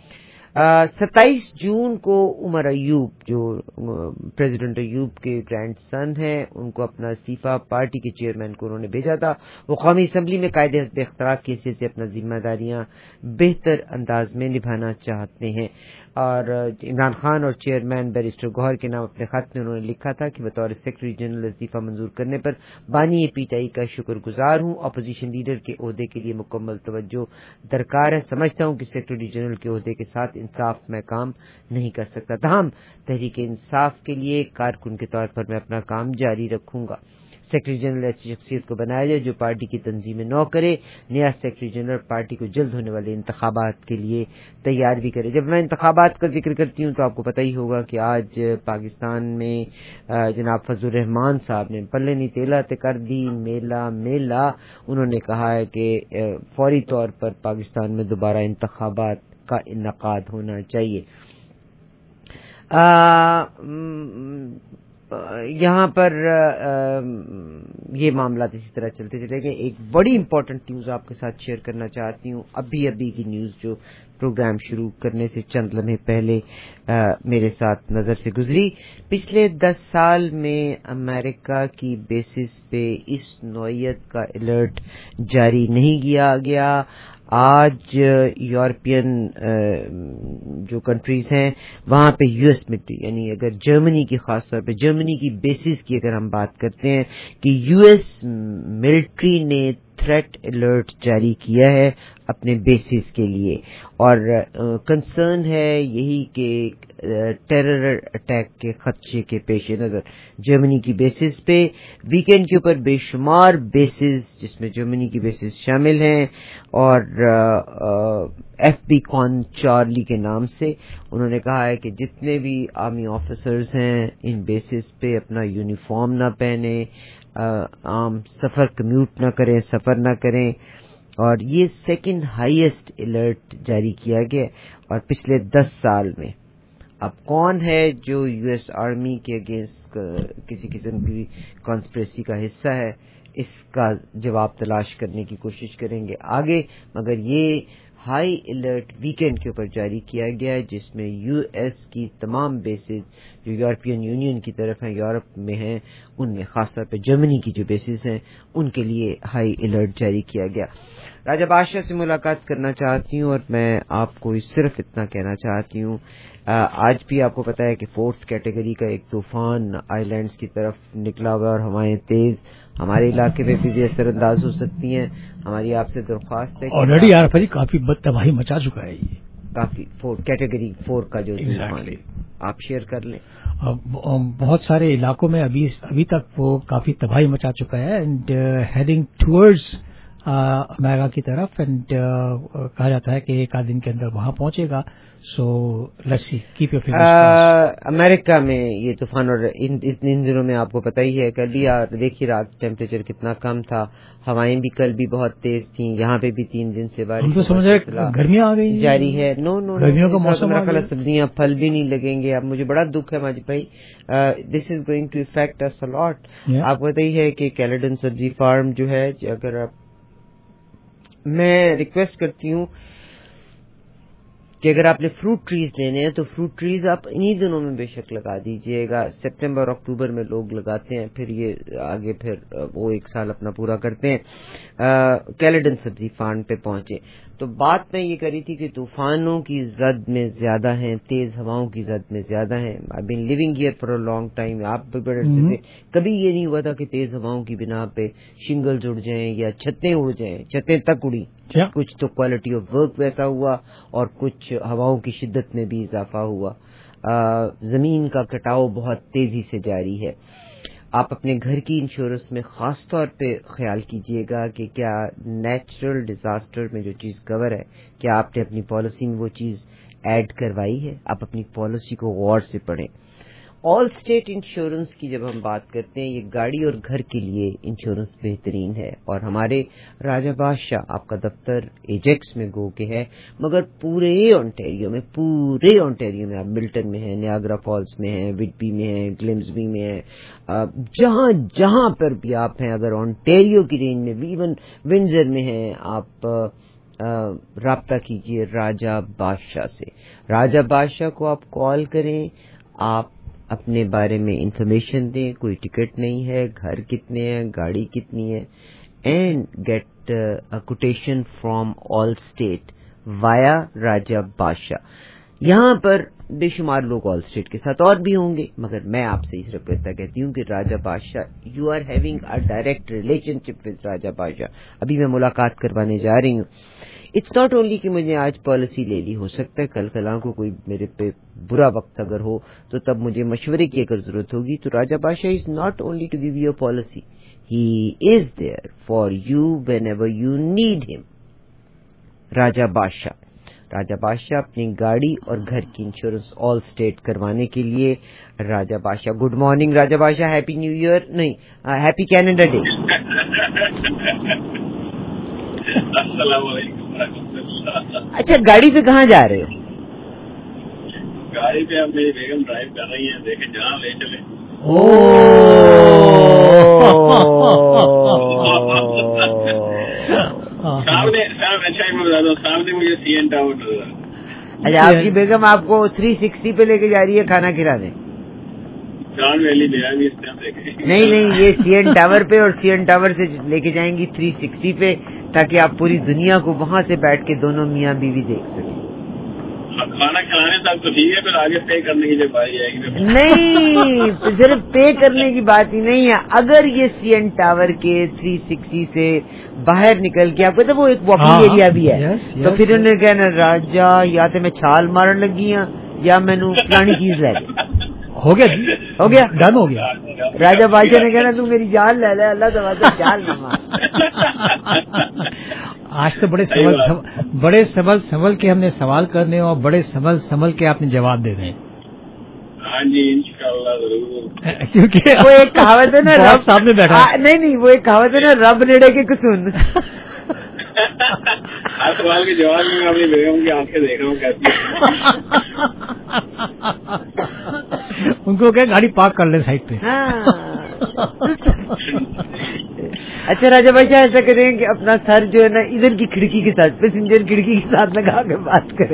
ستائیس جون کو عمر ایوب جو پریزیڈنٹ ایوب کے گرینڈ سن ہیں ان کو اپنا استعفیٰ پارٹی کے چیئرمین کو انہوں نے بھیجا تھا. وہ قومی اسمبلی میں قائد حزب اختراع کے حیثیت سے اپنا ذمہ داریاں بہتر انداز میں نبھانا چاہتے ہیں. اور عمران خان اور چیئرمین بیرسٹر گوہر کے نام اپنے خط میں انہوں نے لکھا تھا کہ بطور سیکرٹری جنرل استعفیٰ منظور کرنے پر بانی پی ٹی آئی کا شکر گزار ہوں. اپوزیشن لیڈر کے عہدے کے لیے مکمل توجہ درکار ہے. سمجھتا ہوں کہ سیکرٹری جنرل کے عہدے کے ساتھ انصاف میں کام نہیں کر سکتا. تاہم تحریک انصاف کے لیے کارکن کے طور پر میں اپنا کام جاری رکھوں گا. سیکرٹری جنرل ایسی شخصیت کو بنایا جائے جو پارٹی کی تنظیم نو کرے. نیا سیکرٹری جنرل پارٹی کو جلد ہونے والے انتخابات کے لیے تیار بھی کرے. جب میں انتخابات کا ذکر کرتی ہوں تو آپ کو پتہ ہی ہوگا کہ آج پاکستان میں جناب فضل الرحمان صاحب نے پلے نہیں تیلا تے کر دی میلا میلا. انہوں نے کہا ہے کہ فوری طور پر پاکستان میں دوبارہ انتخابات کا انعقاد ہونا چاہیے. آ, یہاں پر یہ معاملات اسی طرح چلتے چلے گئے. ایک بڑی امپورٹنٹ نیوز آپ کے ساتھ شیئر کرنا چاہتی ہوں. ابھی ابھی کی نیوز جو پروگرام شروع کرنے سے چند لمحے پہلے میرے ساتھ نظر سے گزری. پچھلے دس سال میں امریکہ کی بیسس پہ اس نوعیت کا الرٹ جاری نہیں کیا گیا. آج یورپین جو کنٹریز ہیں وہاں پہ یو ایس ملٹری یعنی اگر جرمنی کی خاص طور پہ جرمنی کی بیسز کی اگر ہم بات کرتے ہیں کہ یو ایس ملٹری نے تھریٹ الرٹ جاری کیا ہے اپنے بیسز کے لیے اور کنسرن ہے یہی کہ ٹیرر اٹیک کے خدشے کے پیش نظر جرمنی کی بیسز پہ ویکینڈ کے اوپر بے شمار بیسز جس میں جرمنی کی بیسز شامل ہیں اور ایف بی کون چارلی کے نام سے انہوں نے کہا ہے کہ جتنے بھی آرمی آفیسرز ہیں ان بیسز پہ اپنا یونیفارم نہ پہنیں, عام سفر کمیوٹ نہ کریں, سفر نہ کریں. اور یہ سیکنڈ ہائیسٹ الرٹ جاری کیا گیا اور پچھلے دس سال میں. اب کون ہے جو یو ایس آرمی کے اگینسٹ کسی قسم کی کانسپریسی کا حصہ ہے, اس کا جواب تلاش کرنے کی کوشش کریں گے آگے. مگر یہ ہائی الرٹ ویکینڈ کے اوپر جاری کیا گیا ہے جس میں یو ایس کی تمام بیسز جو یورپین یونین کی طرف ہیں, یورپ میں ہیں, ان میں خاص طور پہ جرمنی کی جو بیسز ہیں ان کے لیے ہائی الرٹ جاری کیا گیا. راجہ بادشاہ سے ملاقات کرنا چاہتی ہوں اور میں آپ کو صرف اتنا کہنا چاہتی ہوں, آج بھی آپ کو پتا ہے کہ فورتھ کیٹیگری کا ایک طوفان آئی لینڈز کی طرف نکلا ہوا اور ہوائیں تیز ہمارے علاقے میں بھی اثر انداز ہو سکتی ہیں. ہماری آپ سے درخواست ہے آلریڈی یار بھائی کافی بد تباہی مچا چکا ہے یہ کافی فور کیٹیگری فور کا جو طوفان آپ شیئر کر لیں. بہت سارے علاقوں میں ابھی ابھی تک وہ کافی تباہی مچا چکا ہے اینڈ ہیڈنگ ٹورڈز امریکہ کی طرف اینڈ کہا جاتا ہے کہ ایک آدھ دن کے اندر وہاں پہنچے گا. So let's see keep your fingers crossed. امریکہ میں یہ طوفان اور ان دنوں میں آپ کو پتہ ہی ہے کل یا دیکھیے رات ٹیمپریچر کتنا کم تھا, ہوائیں بھی کل بھی بہت تیز تھیں. یہاں پہ بھی تین دن سے بارش ہم تو سمجھ رہے گرمیاں آ گئی جاری ہے. نو نو گرمیوں کا موسم میرا خیال سبزیاں پھل بھی نہیں لگیں گے. اب مجھے بڑا دکھ ہے ماجد بھائی, this is going to affect us a lot. آپ کو پتہ ہی ہے کہ کیلیڈن سبزی فارم جو ہے, اگر آپ میں ریکویسٹ کرتی ہوں کہ اگر آپ نے فروٹ ٹریز لینے ہیں تو فروٹ ٹریز آپ انہی دنوں میں بے شک لگا دیجئے گا. سپٹمبر اکتوبر میں لوگ لگاتے ہیں, پھر یہ آگے پھر وہ ایک سال اپنا پورا کرتے ہیں. کیلیڈن سبزی فارم پہ پہنچے تو بات میں یہ کری تھی کہ طوفانوں کی زد میں زیادہ ہیں, تیز ہواؤں کی زد میں زیادہ ہیں. I been living here for a long time. آپ بڑے کبھی یہ نہیں ہوا تھا کہ تیز ہواؤں کی بنا پہ شنگلز اڑ جائیں یا چھتیں اڑ جائیں. چھتیں تک اڑی, کچھ تو کوالٹی آف ورک ویسا ہوا اور کچھ ہواؤں کی شدت میں بھی اضافہ ہوا. زمین کا کٹاؤ بہت تیزی سے جاری ہے. آپ اپنے گھر کی انشورنس میں خاص طور پہ خیال کیجئے گا کہ کیا نیچرل ڈیزاسٹر میں جو چیز کور ہے کیا آپ نے اپنی پالیسی میں وہ چیز ایڈ کروائی ہے. آپ اپنی پالیسی کو غور سے پڑھیں. آل اسٹیٹ انشورنس کی جب ہم بات کرتے ہیں, یہ گاڑی اور گھر کے لیے انشورنس بہترین ہے اور ہمارے راجہ بادشاہ آپ کا دفتر ایجیکس میں گو کے ہے, مگر پورے اونٹیریو میں پورے اونٹیریو میں آپ ملٹن میں ہیں, نیاگرا فالز میں ہیں, وڈبی میں ہیں, گلمزبی میں ہیں, جہاں جہاں پر بھی آپ ہیں, اگر اونٹیریو کی رینج میں بھی, ایون ونڈزر میں ہیں, آپ رابطہ کیجیے راجہ بادشاہ سے. راجہ بادشاہ کو آپ کال کریں, آپ اپنے بارے میں انفارمیشن دیں, کوئی ٹکٹ نہیں ہے, گھر کتنے ہیں, گاڑی کتنی ہے, and get a quotation from Allstate via Raja Badshah. یہاں پر بے شمار لوگ آل اسٹیٹ کے ساتھ اور بھی ہوں گے, مگر میں آپ سے اس رپورٹ کہتی ہوں کہ Raja Badshah you are having a direct relationship with Raja Badshah. ابھی میں ملاقات کروانے جا رہی ہوں. اٹس ناٹ اونلی کہ مجھے آج پالیسی لے لی, ہو سکتا ہے کل کلاں کو کوئی میرے پہ برا وقت اگر ہو تو تب مجھے مشورے کی اگر ضرورت ہوگی تو Raja Badshah is not only to give you a policy, he is there for you whenever you need him. Raja بادشاہ راجہ بادشاہ اپنی گاڑی اور گھر کی انشورنس آل اسٹیٹ کروانے کے لیے. راجہ بادشاہ good morning. Raja Badshah happy new year, نہیں ہیپی کینیڈا ڈے. السلام علیکم. اچھا گاڑی پہ کہاں جا رہے ہو؟ گاڑی پہ اب میری بیگم ڈرائیو کر رہی ہیں, دیکھیں جہاں لے چلے. سامنے اچھا ہی میں بتا دوں, سامنے مجھے سی این ٹاور نظر. اچھا آپ کی بیگم آپ کو تھری سکسٹی پہ لے کے جا رہی ہے کھانا کھلانے؟ گرانڈ ویلی میرا بھی اس ٹائم دیکھیں. نہیں نہیں, یہ سی این ٹاور پہ, اور سی این ٹاور سے لے کے جائیں گی تھری سکسٹی پہ, تاکہ آپ پوری دنیا کو وہاں سے بیٹھ کے دونوں میاں بیوی دیکھ سکیں. کھانا کھلانے تک تو ٹھیک ہے, پھر آگے پے کرنے کی جب آئی جائے گی. نہیں صرف پے کرنے کی بات ہی نہیں ہے. اگر یہ سی این ٹاور کے تھری سکسٹی سے باہر نکل کے, آپ کو وہ ایک واکنگ ایریا بھی ہے, تو پھر انہوں نے کہنا راجا یا تو میں چھال مارن لگی ہوں یا مینو فلانی چیز لے لے. ہو گیا جی, ہو گیا, ڈن ہو گیا. راجہ بادشاہ نے کہنا تو میری جان لے لے, اللہ تعالیٰ جان نہ مار. آج تو بڑے سنبھل بڑے سنبھل سنبھل کے ہم نے سوال کرنے, اور بڑے سنبھل سنبھل کے آپ نے جواب دے دیں. ہاں جی انشاءاللہ ضرور. کیونکہ وہ ایک کہاوت ہے نا, رب سامنے بیٹھا. نہیں نہیں, وہ ایک کہاوت ہے نا, رب نیڑے کے قصون. ہر سوال کے جواب میں اپنی بیگم کی آنکھیں دیکھ رہا ہوں کیسی. ان کو کہ گاڑی پارک کر لیں سائڈ پہ. اچھا راجہ بادشاہ ایسا کریں کہ اپنا سر جو ہے نا ادھر کی کھڑکی کے ساتھ, پیسنجر کھڑکی کے ساتھ لگا کے بات کریں.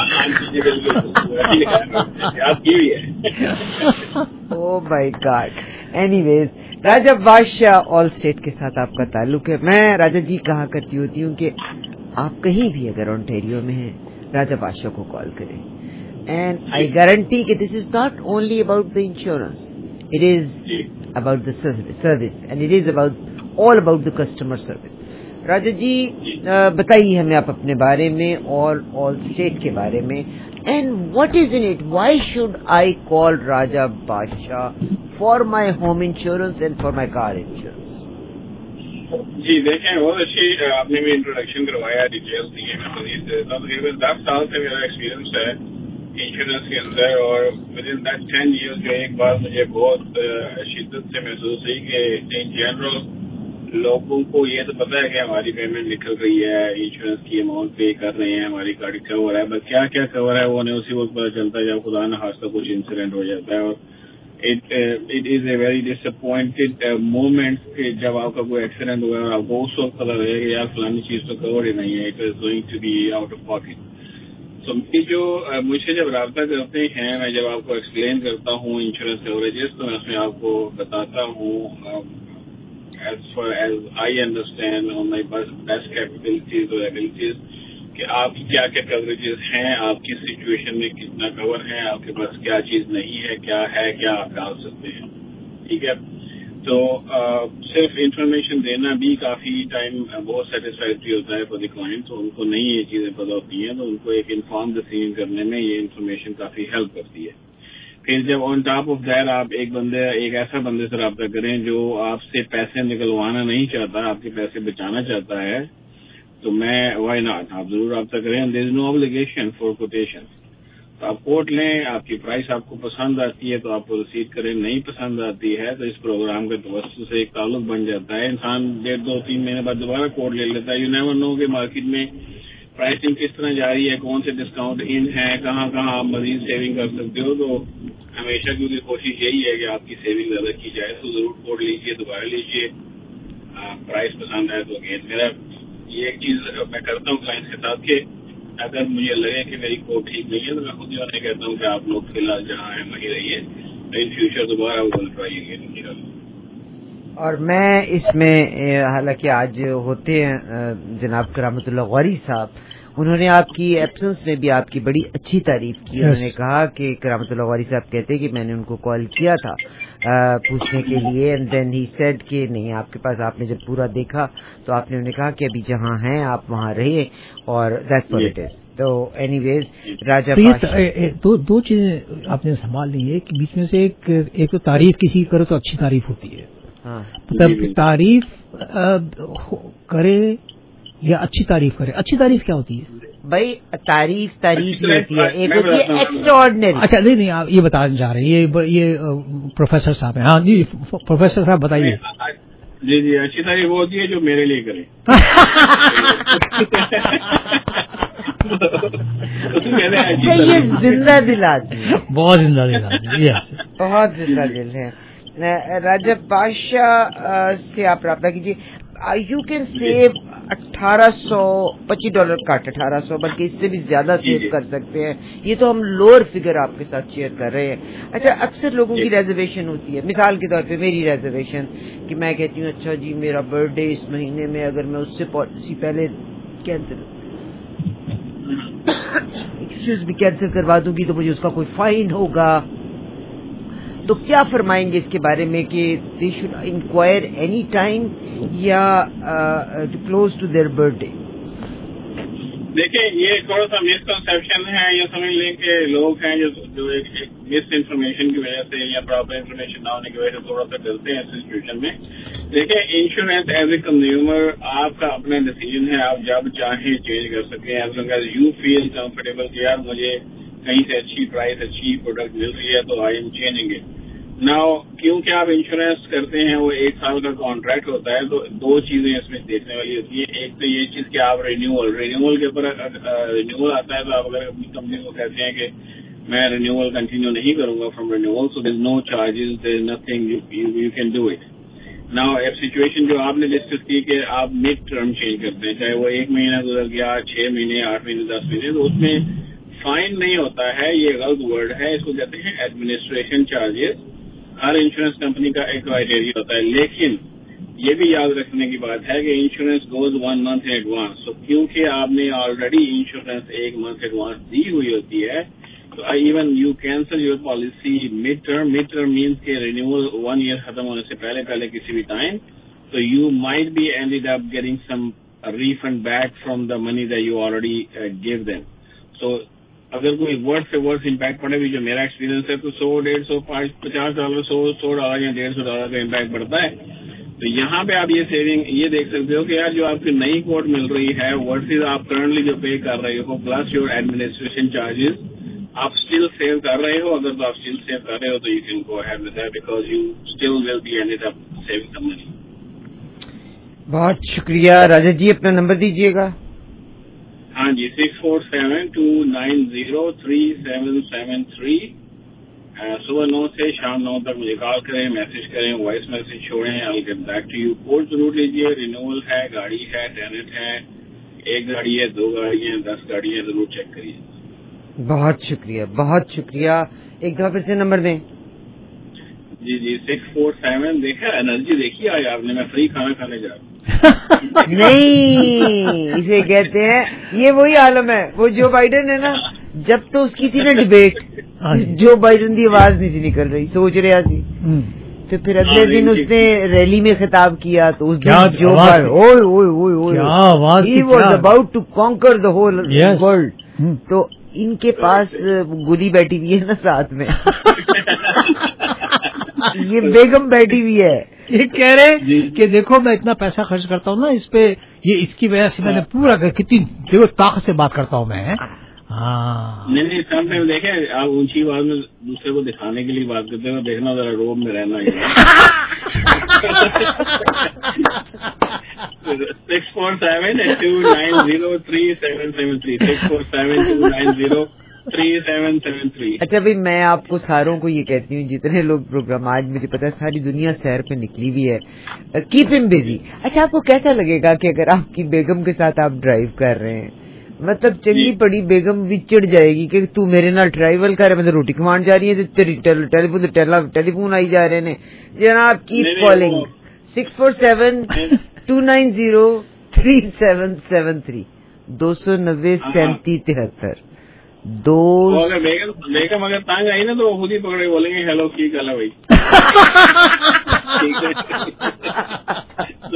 او مائی گاڈ. اینی ویز راجہ بادشاہ آل اسٹیٹ کے ساتھ آپ کا تعلق ہے. میں راجہ جی کہا کرتی ہوتی ہوں کہ آپ کہیں بھی اگر اونٹیریو میں ہیں راجہ بادشاہ کو کال کریں, اینڈ آئی گارنٹی کہ this is not only about the insurance, it is about the service, and it is about all about the customer service. Raja ji بتائیے ہمیں آپ اپنے بارے میں اور آل اسٹیٹ کے بارے میں, and what is in it, why should I call Raja Badshah for my home insurance and for my car insurance. جی دیکھیں, بہت اچھی آپ نے بھی انٹروڈکشن کروایا, ڈیٹیل دی ہے. میں مزید تقریباً دس سال سے میرا ایکسپیرینس ہے انشورنس کے اندر, اور within that ten years جو ایک بات مجھے بہت شدت سے محسوس ہوئی کہ ان جنرل لوگوں کو یہ تو پتا ہے کہ ہماری پیمنٹ نکل رہی ہے, انشورنس کی اماؤنٹ پے کر رہے ہیں, ہماری گاڑی کور ہے, بس کیا کیا کور ہے وہ انہیں اسی وقت پتا چلتا ہے جب خدا نہ خواستہ کچھ انسیڈنٹ ہو جاتا ہے. اور it is a very disappointed moment کہ جب آپ کا کوئی ایکسیڈنٹ ہوا ہے اور آپ کو اس وقت پتا رہے کہ یار فلانی چیز تو کور ہی نہیں ہے, it is going to be out of pocket. تو جو مجھ سے جب رابطہ کرتے ہیں, میں جب آپ کو ایکسپلین کرتا ہوں انشورنس کوریجز, تو میں اس میں آپ کو بتاتا ہوں as far as I understand on my best capabilities اور ایبلٹیز کہ آپ کی کیا کیا کوریجز ہیں, آپ کی سچویشن میں کتنا کور ہے, آپ کے پاس کیا چیز نہیں ہے, کیا ہے, کیا آپ ڈال سکتے ہیں. ٹھیک ہے, تو صرف انفارمیشن دینا بھی کافی ٹائم بہت سیٹسفیکٹری ہوتا ہے فار دی کلائنٹ, تو ان کو نہیں یہ چیزیں پتہ ہوتی ہیں, تو ان کو ایک انفارم ڈیسیژن کرنے میں یہ انفارمیشن کافی ہیلپ کرتی ہے. پھر جب آن ٹاپ آف دیٹ آپ ایک بندے ایک ایسا بندے سے رابطہ کریں جو آپ سے پیسے نکلوانا نہیں چاہتا, آپ کے پیسے بچانا چاہتا ہے, تو میں وائی ناٹ, آپ ضرور رابطہ کریں. There is no obligation for quotation. تو آپ کوٹ لیں, آپ کی پرائس آپ کو پسند آتی ہے تو آپ کو رسید کریں, نہیں پسند آتی ہے تو اس پروگرام کے توسط سے ایک تعلق بن جاتا ہے. انسان ڈیڑھ دو تین مہینے بعد دوبارہ کوٹ لے لیتا ہے. یو نیور نو کہ مارکیٹ میں پرائسنگ کس طرح جاری ہے, کون سے ڈسکاؤنٹ ان ہے, کہاں کہاں آپ مزید سیونگ کر سکتے ہو. تو ہمیشہ کیونکہ کوشش یہی ہے کہ آپ کی سیونگ زیادہ کی جائے, تو ضرور کوٹ لیجیے, دوبارہ لیجیے, پرائس پسند ہے تو اگین. میرا ये एक चीज मैं करता हूँ क्लाइंट के साथ कि अगर मुझे लगे कि मेरी कोट ठीक नहीं है तो मैं खुद ही उन्हें कहता हूँ कि आप लोग फिलहाल जहाँ हैं वहीं रहिए, इन फ्यूचर दोबारा वो ट्राई अगेन। और मैं इसमें हालांकि आज होते हैं जनाब करामतुल्लाह गौरी साहब, उन्होंने आपकी एब्सेंस में भी आपकी बड़ी अच्छी तारीफ की। yes. उन्होंने कहा कि करामतुल्लाह गौरी साहब कहते कि मैंने उनको कॉल किया था आ, पूछने के लिए, एंड देन ही सेड कि नहीं आपके पास, आपने जब पूरा देखा तो आपने उन्हें कहा कि अभी जहाँ हैं आप वहाँ रहिए, और दैट्स व्हाट इट इज। तो एनीवेज राजा तो ये दो दो चीजें आपने संभाल ली है कि बीच में से एक एक तो तारीफ किसी की करो तो अच्छी तारीफ होती है, हाँ। मतलब तारीफ करे या अच्छी तारीफ करे। अच्छी तारीफ क्या होती है भाई? तारीफ तारीफ ही होती है, एक होती है एक्स्ट्राऑर्डिनरी। अच्छा नहीं नहीं आप ये बताना चाह रहे हैं, ये ये प्रोफेसर साहब हैं। हाँ जी प्रोफेसर साहब बताइए। जी जी, अच्छी तारीफ वो होती है जो मेरे लिए करे। ये जिंदा दिल आदमी है, बहुत जिंदा दिल आदमी, यस बहुत जिंदा दिल है। राजा बादशाह से आप रब्ता कीजिए। यू कैन सेव अठारह सौ पच्चीस डॉलर काट अठारह सौ, बल्कि इससे भी ज्यादा सेव कर सकते हैं। ये तो हम लोअर फिगर आपके साथ शेयर कर रहे हैं। अच्छा, अक्सर लोगों की रेजर्वेशन होती है, मिसाल के तौर पे मेरी रेजर्वेशन कि मैं कहती हूँ अच्छा जी मेरा बर्थडे इस महीने में, अगर मैं उससे पॉलिसी पहले कैंसिल एक्सक्यूज भी कैंसिल करवा दूंगी तो मुझे उसका कोई फाइन होगा। तो क्या फरमाएंगे इसके बारे में कि they should inquire any time या क्लोज टू देयर बर्थडे? देखिए ये थोड़ा सा मिसकंसेप्शन है, ये समझ लें कि लोग हैं जो जो एक, एक मिस इन्फॉर्मेशन की वजह से या प्रॉपर इन्फॉर्मेशन ना होने की वजह से थोड़ा सा डरते हैं इस सिचुएशन में। देखिए इंश्योरेंस एज ए कंज्यूमर आपका अपना डिसीजन है, आप जब चाहें चेंज कर सकते हैं, as long as you feel comfortable कि यार मुझे कहीं से अच्छी प्राइस अच्छी प्रोडक्ट मिल रही है तो I am changing it now. क्योंकि आप इंश्योरेंस करते हैं वो एक साल का कॉन्ट्रैक्ट होता है, तो दो चीजें इसमें देखने वाली होती है। एक तो ये चीज कि आप रिन्यूअल रिन्यूअल के ऊपर रिन्यूअल आता है तो आप अगर अपनी कंपनी को कहते हैं कि मैं रिन्यूअल कंटिन्यू नहीं करूंगा from renewal, so there is no charges, there is nothing, you can do it. Now एक सिचुएशन जो आपने डिस्कस की कि आप मिड टर्म चेंज करते हैं, चाहे वो एक महीना गुजर गया, छह महीने, आठ महीने, दस महीने, तो उसमें फाइन नहीं होता है, ये गलत वर्ड है, इसको कहते हैं एडमिनिस्ट्रेशन चार्जेस। हर इंश्योरेंस कंपनी का एक क्राइटेरिया होता है, लेकिन ये भी याद रखने की बात है कि insurance goes one month in advance. तो क्योंकि आपने ऑलरेडी इंश्योरेंस एक मंथ एडवांस दी हुई होती है, तो even you cancel your policy mid term. Mid term means के रिन्यूअल वन ईयर खत्म होने से पहले पहले किसी भी टाइम, तो you might be ended up getting some refund back from the money that you already uh, gave them. So अगर कोई वर्ड से वर्ड इम्पैक्ट पड़े भी, जो मेरा एक्सपीरियंस है, तो सौ डेढ़ सौ पाँच पचास डॉलर सौ सौ डॉलर या डेढ़ सौ डॉलर का इम्पैक्ट पड़ता है। तो यहाँ पे आप ये सेविंग ये देख सकते हो कि यार जो आपकी नई कोट मिल रही है वर्सेस आप करंटली जो पे कर रहे हो प्लस योर एडमिनिस्ट्रेशन चार्जेस, आप स्टिल सेव कर रहे हो। अगर तो आप स्टिल सेव कर रहे हो तो you can go ahead with that because you still will be ended up saving the money. बहुत शुक्रिया राजा जी, अपना नंबर दीजिएगा। हाँ जी, six four seven two nine zero three seven seven three. सुबह नौ से शाम नौ तक मुझे कॉल करें, मैसेज करें, वॉइस मैसेज छोड़ें, I will get back to you. Quote जरूर लीजिए, रिन्यूअल है, गाड़ी है, टेनेंट है, एक गाड़ी है, दो गाड़ी है, दस गाड़ी है, जरूर चेक करिए। बहुत शुक्रिया, बहुत शुक्रिया। एक दफा फिर से नंबर दें। जी जी, सिक्स फोर सेवन। देखा एनर्जी देखी आज आपने, मैं फ्री खाना खाने जा रहा हूँ। नहीं, इसे कहते हैं, ये वही आलम है, वो जो बाइडन है ना, जब तो उसकी थी ना डिबेट, जो बाइडन की आवाज नहीं थी निकल रही, सोच रहा थी, तो फिर अगले दिन उसने रैली में खिताब किया, तो उस दिन जो ओए ओए ओए ओए he was about to conquer the whole world. तो इनके पास गुली बैठी हुई है ना साथ में, ये बेगम बैठी हुई है, ये कह रहे कि देखो मैं इतना पैसा खर्च करता हूँ ना इस पे, ये इसकी वजह से मैंने पूरा कितनी देखो ताकत से बात करता हूँ मैं। हाँ नहीं नहीं, समटाइम देखे आप ऊंची आवाज में दूसरे को दिखाने के लिए बात करते हो, देखना जरा रोब में रहना है। Six four seven two nine zero three seven seven three six four seven two nine zero three seven seven three. اچھا بھائی میں آپ کو ساروں کو یہ کہتی ہوں جتنے لوگ پروگرام آج مجھے پتا ہے ساری دنیا سیر پہ نکلی ہوئی ہے، کیپ ہم بزی. اچھا آپ کو کیسا لگے گا کہ اگر آپ کی بیگم کے ساتھ آپ ڈرائیو کر رہے ہیں، مطلب چنگی پڑی بیگم بھی چڑھ جائے گی کہ تو میرے نال ٹریول کر رہے، مطلب روٹی کھوان جا رہی ہے تو تیری ٹیلی فون ٹیلی فون آئی جا رہے ہیں. جناب keep calling six four seven two nine zero three seven seven three دو سو نوے سینتی تہتر دو. بیگم اگر تانگ آئی نا تو وہ خود ہی پکڑے بولیں گے ہیلو کی کالا بھائی.